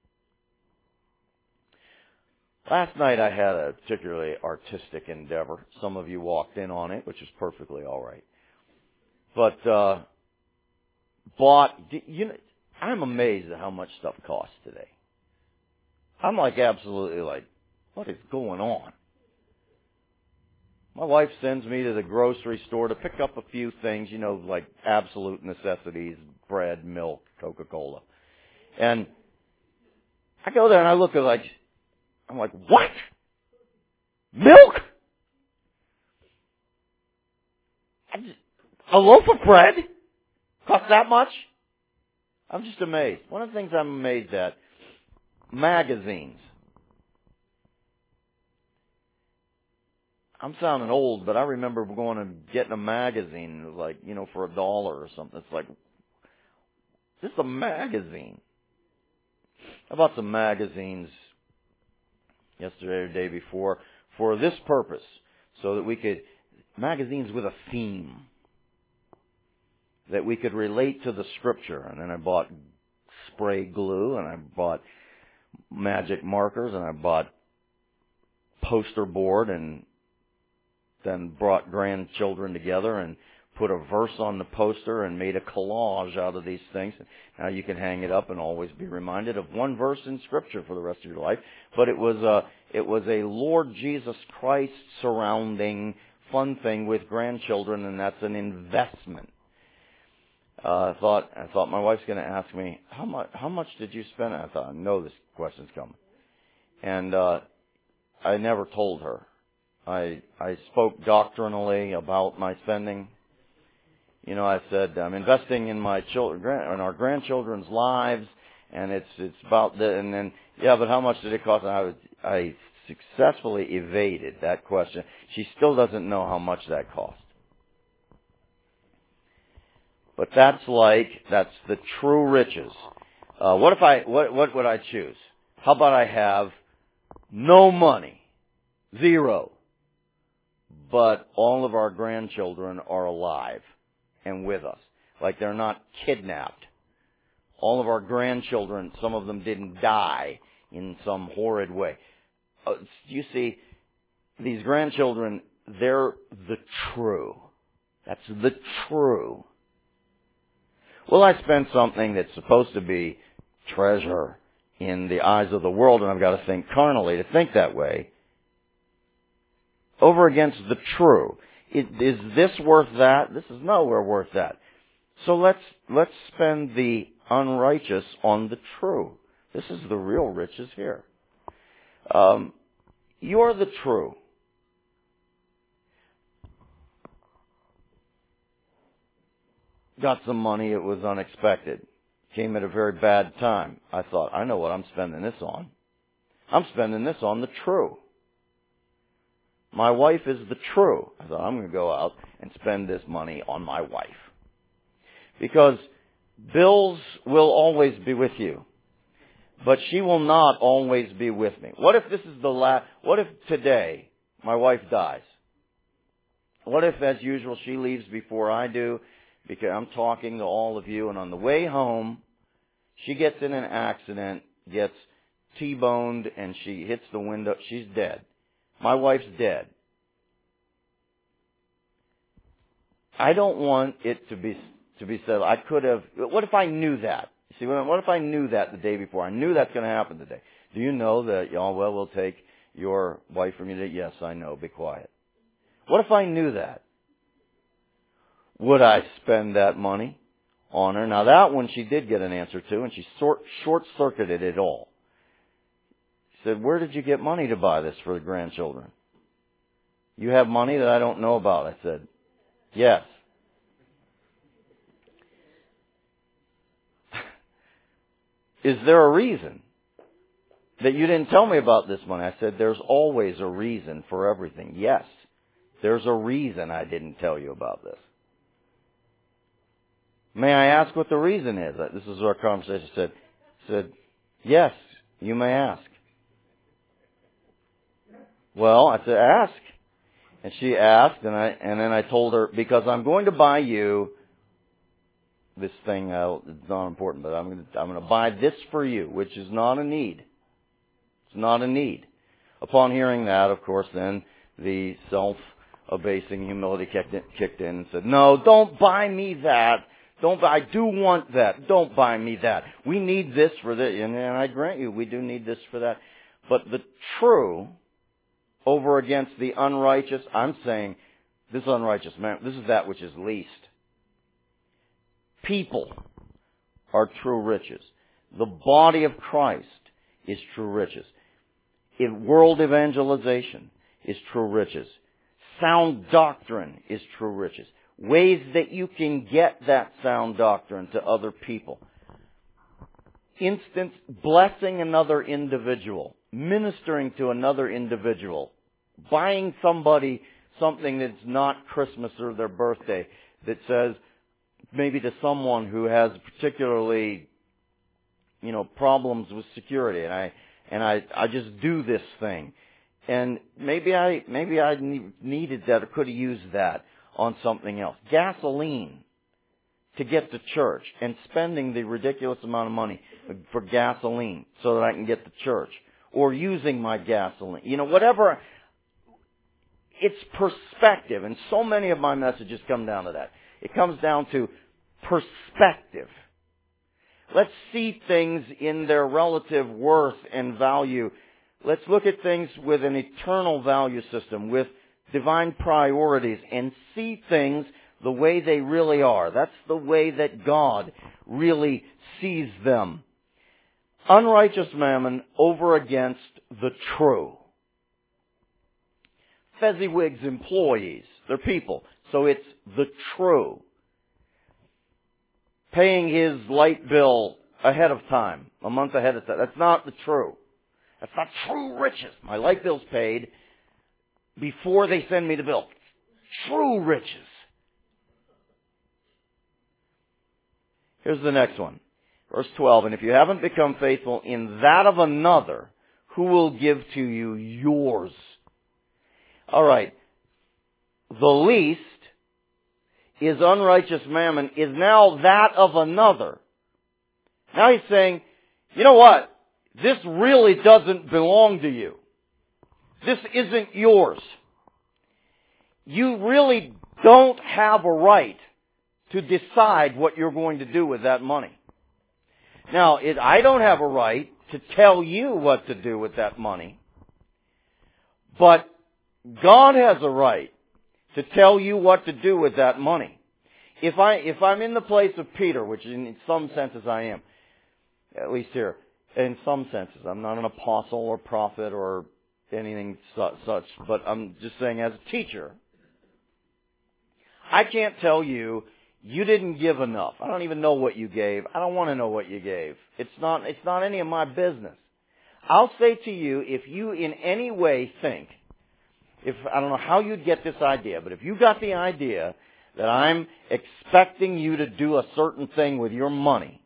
Last night I had a particularly artistic endeavor. Some of you walked in on it, which is perfectly all right. But, I'm amazed at how much stuff costs today. I'm absolutely what is going on? My wife sends me to the grocery store to pick up a few things, like absolute necessities, bread, milk, Coca-Cola. And I go there and I look at I'm like, what? Milk? A loaf of bread costs that much? I'm just amazed. One of the things I'm amazed at, magazines. I'm sounding old, but I remember going and getting a magazine, for $1 or something. It's this is a magazine. I bought some magazines yesterday or the day before for this purpose, so that we could, magazines with a theme. that we could relate to the Scripture. And then I bought spray glue, and I bought magic markers, and I bought poster board, and then brought grandchildren together and put a verse on the poster and made a collage out of these things. Now you can hang it up and always be reminded of one verse in Scripture for the rest of your life. But it was a Lord Jesus Christ surrounding fun thing with grandchildren, and that's an investment. I thought my wife's going to ask me, how much did you spend? I thought, I know this question's coming. And I never told her. I spoke doctrinally about my spending. You know, I said, I'm investing in my children, in our grandchildren's lives, and it's about the, and then, yeah, but how much did it cost? And I successfully evaded that question. She still doesn't know how much that cost. But that's the true riches. What would I choose? How about I have no money, zero, but all of our grandchildren are alive and with us, like they're not kidnapped. All of our grandchildren, some of them didn't die in some horrid way. You see, these grandchildren, they're the true. That's the true. Well, I spent something that's supposed to be treasure in the eyes of the world, and I've got to think carnally to think that way, over against the true. Is this worth that? This is nowhere worth that. So let's spend the unrighteous on the true. This is the real riches here. You're the true. Got some money, it was unexpected. Came at a very bad time. I thought, I know what I'm spending this on. I'm spending this on the true. My wife is the true. I thought, I'm going to go out and spend this money on my wife. Because bills will always be with you. But she will not always be with me. What if this is what if today my wife dies? What if, as usual, she leaves before I do? Because I'm talking to all of you, and on the way home, she gets in an accident, gets T-boned, and she hits the window. She's dead. My wife's dead. I don't want it to be said, I could have, what if I knew that? See, what if I knew that the day before? I knew that's going to happen today. Do you know that, we'll take your wife from you today? Yes, I know. Be quiet. What if I knew that? Would I spend that money on her? Now that one she did get an answer to, and she short-circuited it all. She said, where did you get money to buy this for the grandchildren? You have money that I don't know about. I said, yes. Is there a reason that you didn't tell me about this money? I said, there's always a reason for everything. Yes, there's a reason I didn't tell you about this. May I ask what the reason is? This is our conversation. Said, yes, you may ask. Well, I said, ask. And she asked, and then I told her, because I'm going to buy you this thing. It's not important, but I'm going to buy this for you, which is not a need. It's not a need. Upon hearing that, of course, then the self-abasing humility kicked in and said, no, don't buy me that. I do want that. Don't buy me that. We need this for this. And I grant you, we do need this for that. But the true over against the unrighteous, I'm saying this unrighteous man, this is that which is least. People are true riches. The body of Christ is true riches. World evangelization is true riches. Sound doctrine is true riches. Ways that you can get that sound doctrine to other people. Instance, blessing another individual, ministering to another individual, buying somebody something that's not Christmas or their birthday, that says maybe to someone who has particularly, problems with security, and I just do this thing, and maybe I needed that or could have used that on something else. Gasoline. to get to church and spending the ridiculous amount of money for gasoline so that I can get to church, or using my gasoline. Whatever. It's perspective, and so many of my messages come down to that. It comes down to perspective. Let's see things in their relative worth and value. Let's look at things with an eternal value system, with divine priorities, and see things the way they really are. That's the way that God really sees them. Unrighteous mammon over against the true. Fezziwig's employees, they're people, so it's the true. Paying his light bill ahead of time, a month ahead of time. That's not the true. That's not true riches. My light bill's paid before they send me the bill. True riches. Here's the next one. Verse 12, and if you haven't become faithful in that of another, who will give to you yours? All right. The least is unrighteous mammon is now that of another. Now he's saying, you know what? This really doesn't belong to you. This isn't yours. You really don't have a right to decide what you're going to do with that money. Now, I don't have a right to tell you what to do with that money. But God has a right to tell you what to do with that money. If I'm in the place of Peter, which in some senses I am, at least here, in some senses, I'm not an apostle or prophet or anything such, but I'm just saying as a teacher, I can't tell you, you didn't give enough. I don't even know what you gave. I don't want to know what you gave. It's not any of my business. I'll say to you, if you in any way think, I don't know how you'd get this idea, but if you got the idea that I'm expecting you to do a certain thing with your money,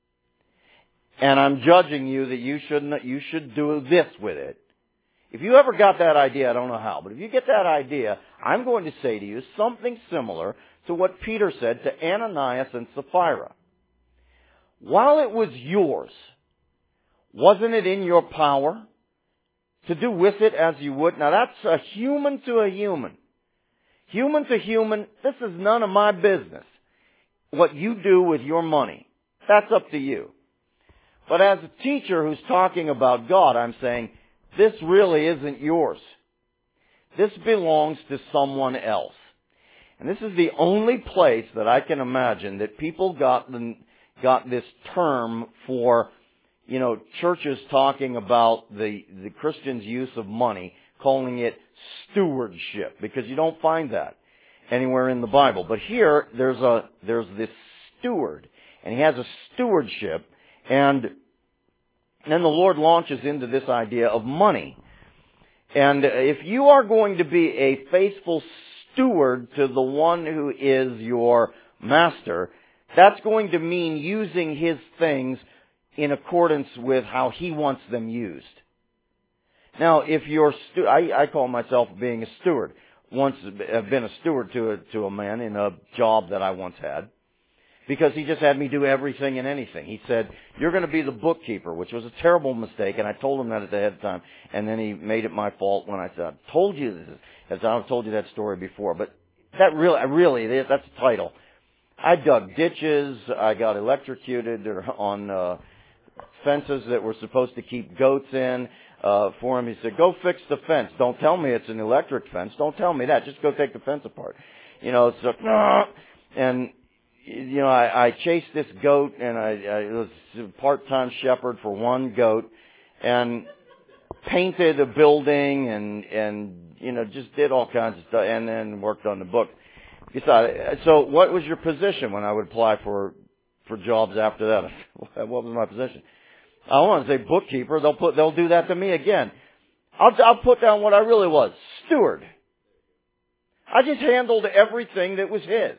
and I'm judging you that you should do this with it, if you ever got that idea, I don't know how, but if you get that idea, I'm going to say to you something similar to what Peter said to Ananias and Sapphira. While it was yours, wasn't it in your power to do with it as you would? Now that's a human to a human. Human to human, this is none of my business. What you do with your money, that's up to you. But as a teacher who's talking about God, I'm saying, this really isn't yours. This belongs to someone else. And this is the only place that I can imagine that people got this term for, churches talking about the Christians' use of money, calling it stewardship, because you don't find that anywhere in the Bible. But here, there's this steward, and he has a stewardship, and then the Lord launches into this idea of money. And if you are going to be a faithful steward to the one who is your master, that's going to mean using his things in accordance with how he wants them used. Now, if you're I call myself being a steward. Once I've been a steward to a man in a job that I once had, because he just had me do everything and anything. He said, you're going to be the bookkeeper, which was a terrible mistake, and I told him that at the head of time, and then he made it my fault when I said, I told you this, as I've told you that story before, but that really, that's the title. I dug ditches, I got electrocuted on fences that were supposed to keep goats in for him. He said, go fix the fence. Don't tell me it's an electric fence. Don't tell me that. Just go take the fence apart. I chased this goat, and I was a part-time shepherd for one goat, and painted a building, and just did all kinds of stuff, and then worked on the book. So what was your position when I would apply for jobs after that? What was my position? I don't want to say bookkeeper. They'll do that to me again. I'll put down what I really was, steward. I just handled everything that was his.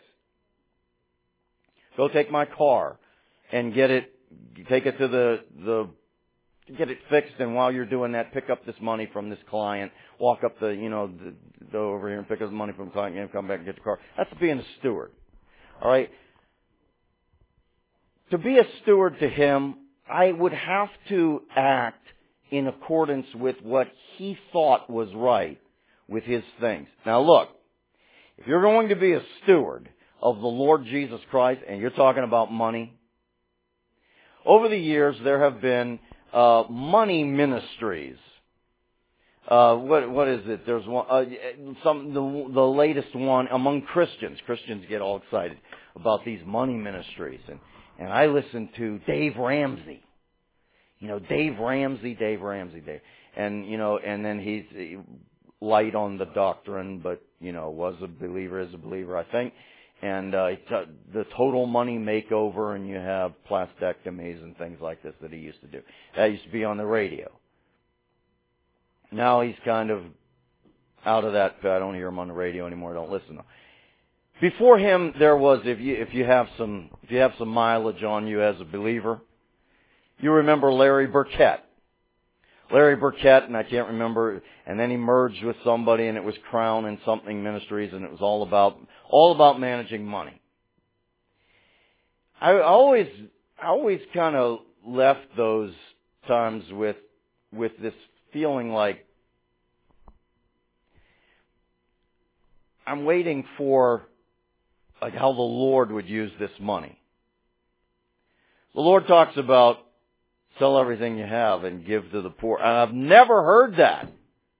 Go take my car and take it to get it fixed, and while you're doing that, pick up this money from this client, walk up the over here and pick up the money from the client, and come back and get the car. That's being a steward. All right? to be a steward to Him, I would have to act in accordance with what He thought was right with His things. Now look, if you're going to be a steward of the Lord Jesus Christ, and you're talking about money, over the years there have been money ministries. What is it? There's one, the latest one among Christians. Christians get all excited about these money ministries, and I listen to Dave Ramsey. Dave Ramsey, and then he's light on the doctrine, but was a believer, is a believer, I think. And the total money makeover, and you have plastectomies and things like this that he used to do. That used to be on the radio. Now he's kind of out of that. I don't hear him on the radio anymore. I don't listen to him. Before him, there was, if you have some mileage on you as a believer, you remember Larry Burkett. Larry Burkett, and I can't remember, and then he merged with somebody, and it was Crown and Something Ministries, and it was all about managing money. I always kind of left those times with this feeling like I'm waiting for how the Lord would use this money. The Lord talks about sell everything you have and give to the poor. And I've never heard that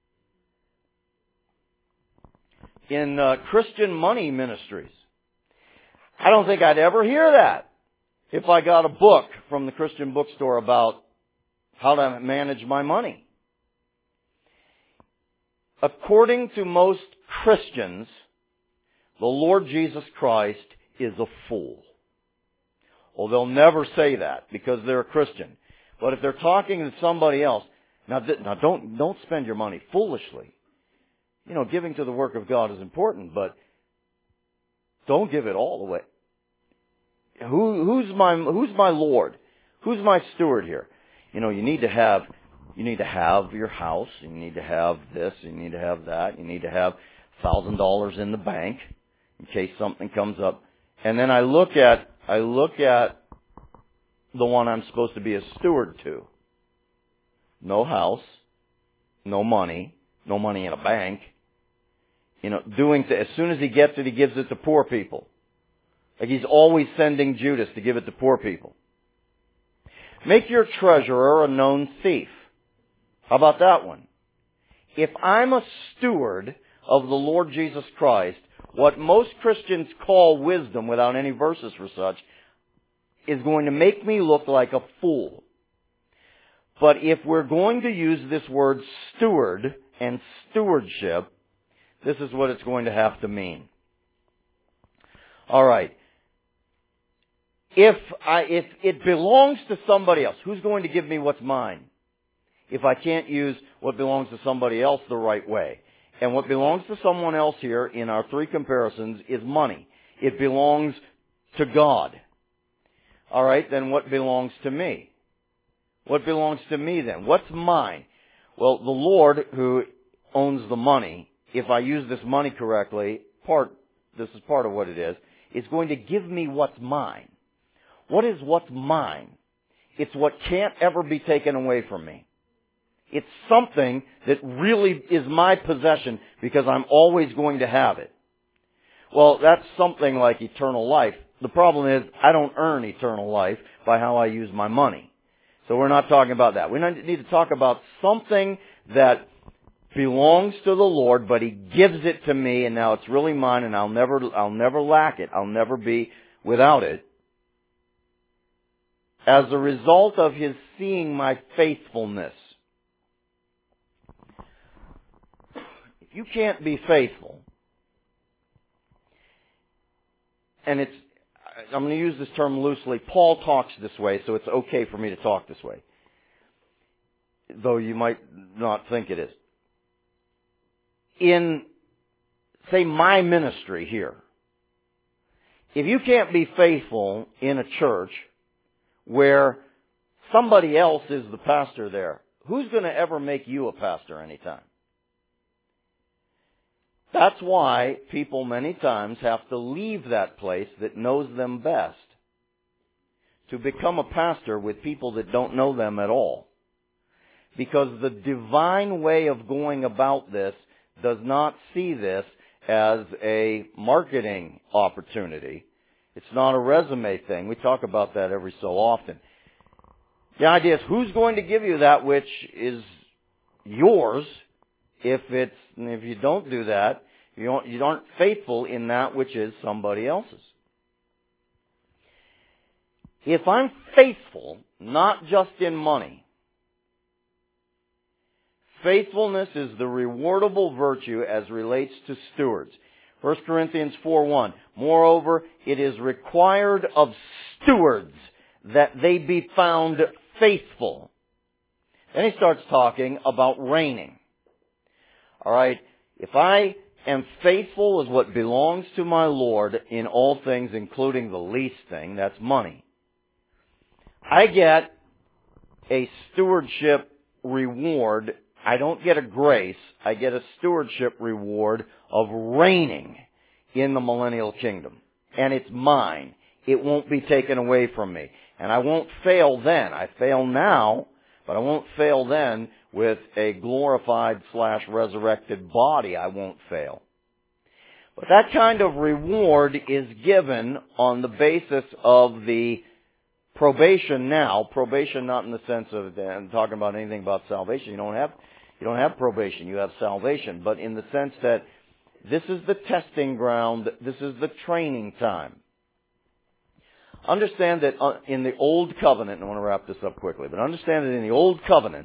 in Christian money ministries. I don't think I'd ever hear that if I got a book from the Christian bookstore about how to manage my money. According to most Christians, the Lord Jesus Christ is a fool. Well, they'll never say that because they're a Christian. But if they're talking to somebody else, now don't spend your money foolishly. Giving to the work of God is important, but don't give it all away. Who's my Lord? Who's my steward here? You need to have your house, you need to have this, you need to have that, you need to have $1,000 in the bank in case something comes up. And then I look at the one I'm supposed to be a steward to. No house, no money in a bank. As soon as he gets it, he gives it to poor people. Like he's always sending Judas to give it to poor people. Make your treasurer a known thief. How about that one? If I'm a steward of the Lord Jesus Christ, what most Christians call wisdom, without any verses for such, is going to make me look like a fool. But if we're going to use this word steward and stewardship, this is what it's going to have to mean. All right. If it belongs to somebody else, who's going to give me what's mine? If I can't use what belongs to somebody else the right way. And what belongs to someone else here in our three comparisons is money. It belongs to God. All right, then what belongs to me? What belongs to me then? What's mine? Well, the Lord who owns the money, if I use this money correctly, this is part of what it is going to give me what's mine. What is what's mine? It's what can't ever be taken away from me. It's something that really is my possession because I'm always going to have it. Well, that's something like eternal life. The problem is I don't earn eternal life by how I use my money. So we're not talking about that. We need to talk about something that belongs to the Lord, but He gives it to me, and now it's really mine, and I'll never lack it. I'll never be without it. As a result of His seeing my faithfulness. If you can't be faithful, and I'm going to use this term loosely. Paul talks this way, so it's okay for me to talk this way. Though you might not think it is. In, say, my ministry here, if you can't be faithful in a church where somebody else is the pastor there, who's going to ever make you a pastor anytime? That's why people many times have to leave that place that knows them best to become a pastor with people that don't know them at all. Because the divine way of going about this does not see this as a marketing opportunity. It's not a resume thing. We talk about that every so often. The idea is, who's going to give you that which is yours? If you don't do that, you aren't faithful in that which is somebody else's. If I'm faithful, not just in money, faithfulness is the rewardable virtue as relates to stewards. 1 Corinthians 4:1. Moreover, it is required of stewards that they be found faithful. Then he starts talking about reigning. All right, if I am faithful as what belongs to my Lord in all things, including the least thing, that's money, I get a stewardship reward. I don't get a grace. I get a stewardship reward of reigning in the millennial kingdom. And it's mine. It won't be taken away from me. And I won't fail then. I fail now, but I won't fail then with a glorified/resurrected body. I won't fail. But that kind of reward is given on the basis of the probation now. Probation not in the sense of talking about anything about salvation. You don't have probation. You have salvation. But in the sense that this is the testing ground. This is the training time. Understand that in the Old Covenant, and I want to wrap this up quickly, but understand that in the Old Covenant,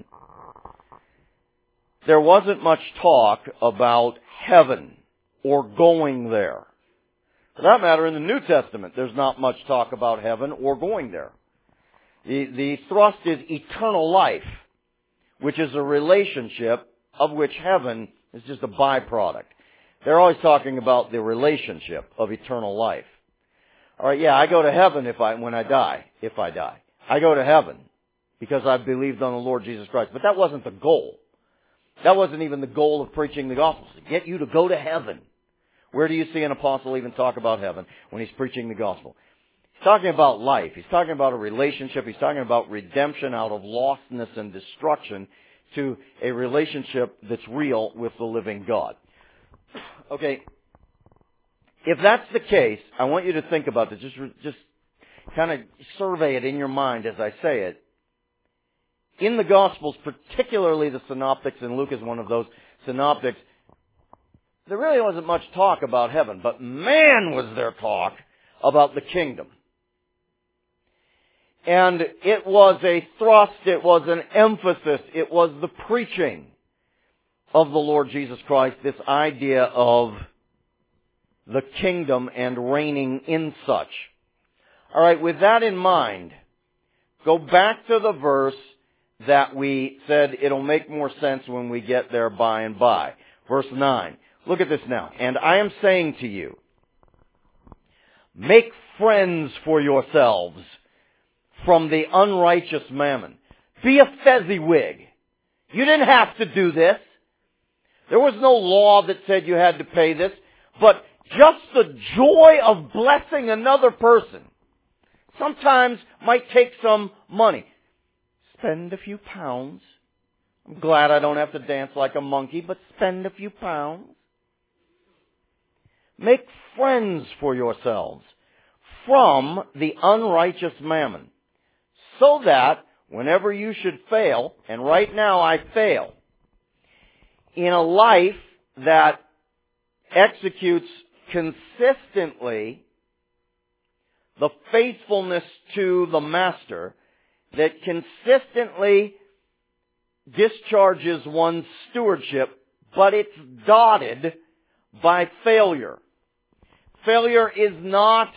there wasn't much talk about heaven or going there. For that matter, in the New Testament, there's not much talk about heaven or going there. The thrust is eternal life, which is a relationship of which heaven is just a byproduct. They're always talking about the relationship of eternal life. All right, yeah, I go to heaven when I die. I go to heaven because I've believed on the Lord Jesus Christ. But that wasn't the goal. That wasn't even the goal of preaching the gospel, to get you to go to heaven. Where do you see an apostle even talk about heaven when he's preaching the gospel? He's talking about life. He's talking about a relationship. He's talking about redemption out of lostness and destruction to a relationship that's real with the living God. Okay, if that's the case, I want you to think about this. Just kind of survey it in your mind as I say it. In the Gospels, particularly the Synoptics, and Luke is one of those Synoptics, there really wasn't much talk about heaven, but man was there talk about the kingdom. And it was a thrust, it was an emphasis, it was the preaching of the Lord Jesus Christ, this idea of the kingdom and reigning in such. All right, with that in mind, go back to the verse that we said it'll make more sense when we get there by and by. Verse 9. Look at this now. And I am saying to you, make friends for yourselves from the unrighteous mammon. Be a fezziwig. You didn't have to do this. There was no law that said you had to pay this. But just the joy of blessing another person sometimes might take some money. Spend a few pounds. I'm glad I don't have to dance like a monkey, but spend a few pounds. Make friends for yourselves from the unrighteous mammon, so that whenever you should fail, and right now I fail, in a life that executes consistently the faithfulness to the Master, that consistently discharges one's stewardship, but it's dotted by failure. Failure's not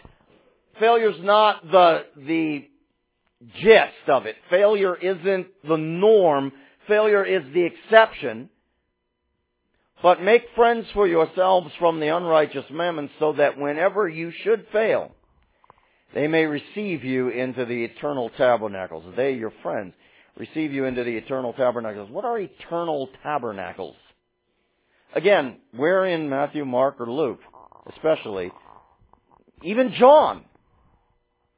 the gist of it. Failure isn't the norm. Failure is the exception. But make friends for yourselves from the unrighteous mammon, so that whenever you should fail, they may receive you into the eternal tabernacles. They, your friends, receive you into the eternal tabernacles. What are eternal tabernacles? Again, where in Matthew, Mark, or Luke, especially, even John,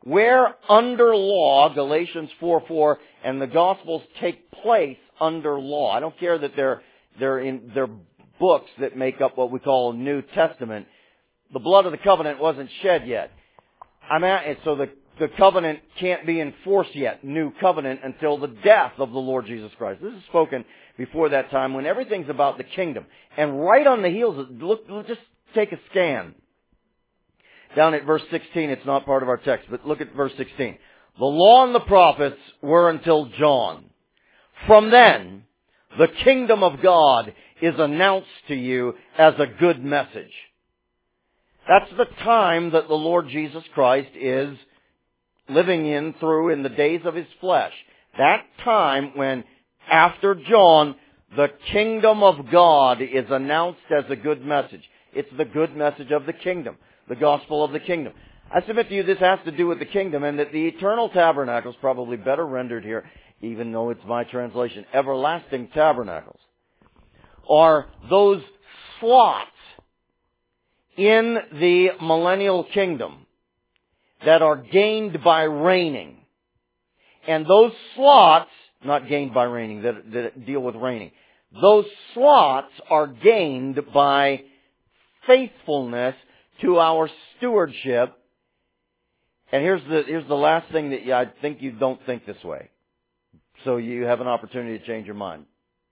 where under law, Galatians 4:4, and the Gospels take place under law. I don't care that they're books that make up what we call a New Testament. The blood of the covenant wasn't shed yet. So the covenant can't be enforced yet, new covenant, until the death of the Lord Jesus Christ. This is spoken before that time when everything's about the kingdom. And right on the heels of, look, just take a scan. Down at verse 16, it's not part of our text, but look at verse 16. The law and the prophets were until John. From then, the kingdom of God is announced to you as a good message. That's the time that the Lord Jesus Christ is living in the days of His flesh. That time when, after John, the kingdom of God is announced as a good message. It's the good message of the kingdom, the gospel of the kingdom. I submit to you this has to do with the kingdom, and that the eternal tabernacles, probably better rendered here, even though it's my translation, everlasting tabernacles, are those slots in the millennial kingdom that are gained by reigning. And those slots, not gained by reigning, that deal with reigning, those slots are gained by faithfulness to our stewardship. And here's the last thing that I think you don't think this way. So you have an opportunity to change your mind.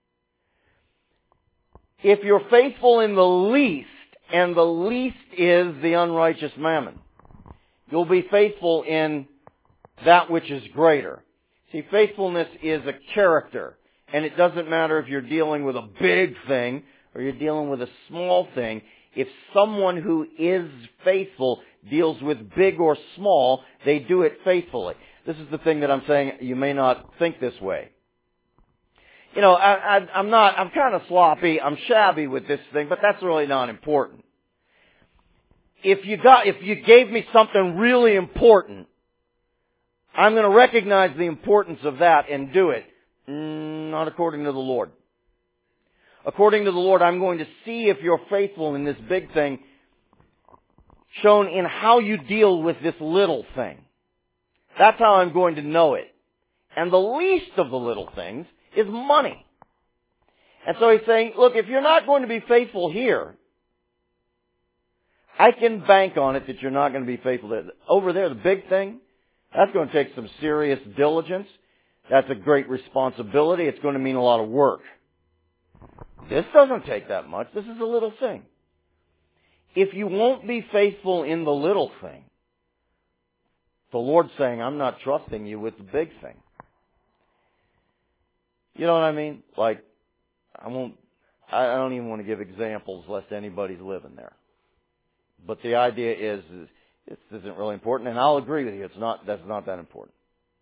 If you're faithful in the least, and the least is the unrighteous mammon, you'll be faithful in that which is greater. See, faithfulness is a character. And it doesn't matter if you're dealing with a big thing or you're dealing with a small thing. If someone who is faithful deals with big or small, they do it faithfully. This is the thing that I'm saying. You may not think this way. You know, I'm kind of sloppy. I'm shabby with this thing, but that's really not important. If you gave me something really important, I'm going to recognize the importance of that and do it. Not according to the Lord. According to the Lord, I'm going to see if you're faithful in this big thing, shown in how you deal with this little thing. That's how I'm going to know it. And the least of the little things is money. And so he's saying, look, if you're not going to be faithful here, I can bank on it that you're not going to be faithful there. Over there, the big thing, that's going to take some serious diligence. That's a great responsibility. It's going to mean a lot of work. This doesn't take that much. This is a little thing. If you won't be faithful in the little thing, the Lord's saying, I'm not trusting you with the big thing. You know what I mean? Like, I don't even want to give examples lest anybody's living there. But the idea is this isn't really important, and I'll agree with you, that's not that important.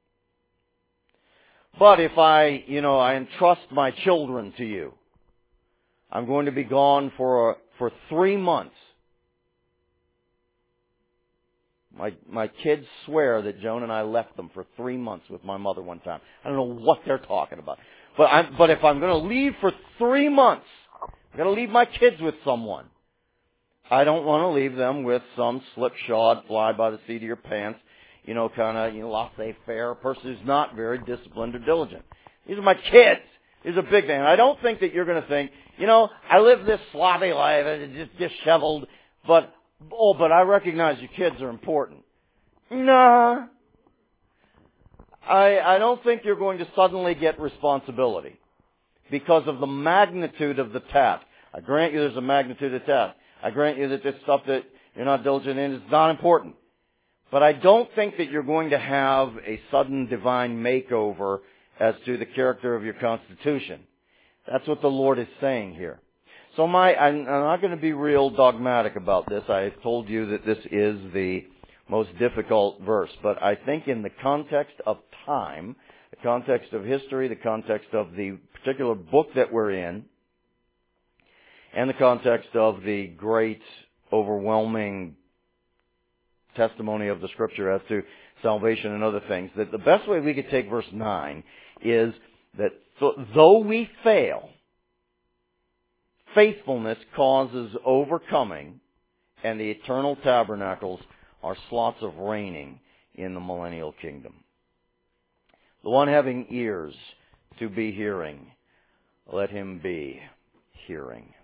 But if I entrust my children to you, I'm going to be gone for 3 months. My kids swear that Joan and I left them for 3 months with my mother one time. I don't know what they're talking about. But if I'm going to leave for 3 months, I'm going to leave my kids with someone. I don't want to leave them with some slipshod, fly by the seat of your pants, laissez-faire person who's not very disciplined or diligent. These are my kids. These are big things. I don't think that you're going to think, I live this sloppy life and it's just disheveled, but I recognize your kids are important. Nah. I don't think you're going to suddenly get responsibility because of the magnitude of the task. I grant you there's a magnitude of the task. I grant you that this stuff that you're not diligent in is not important. But I don't think that you're going to have a sudden divine makeover as to the character of your constitution. That's what the Lord is saying here. So I'm not going to be real dogmatic about this. I told you that this is the most difficult verse. But I think in the context of time, the context of history, the context of the particular book that we're in, and the context of the great, overwhelming testimony of the Scripture as to salvation and other things, that the best way we could take verse 9 is that though we fail, faithfulness causes overcoming, and the eternal tabernacles are slots of reigning in the millennial kingdom. The one having ears to be hearing, let him be hearing.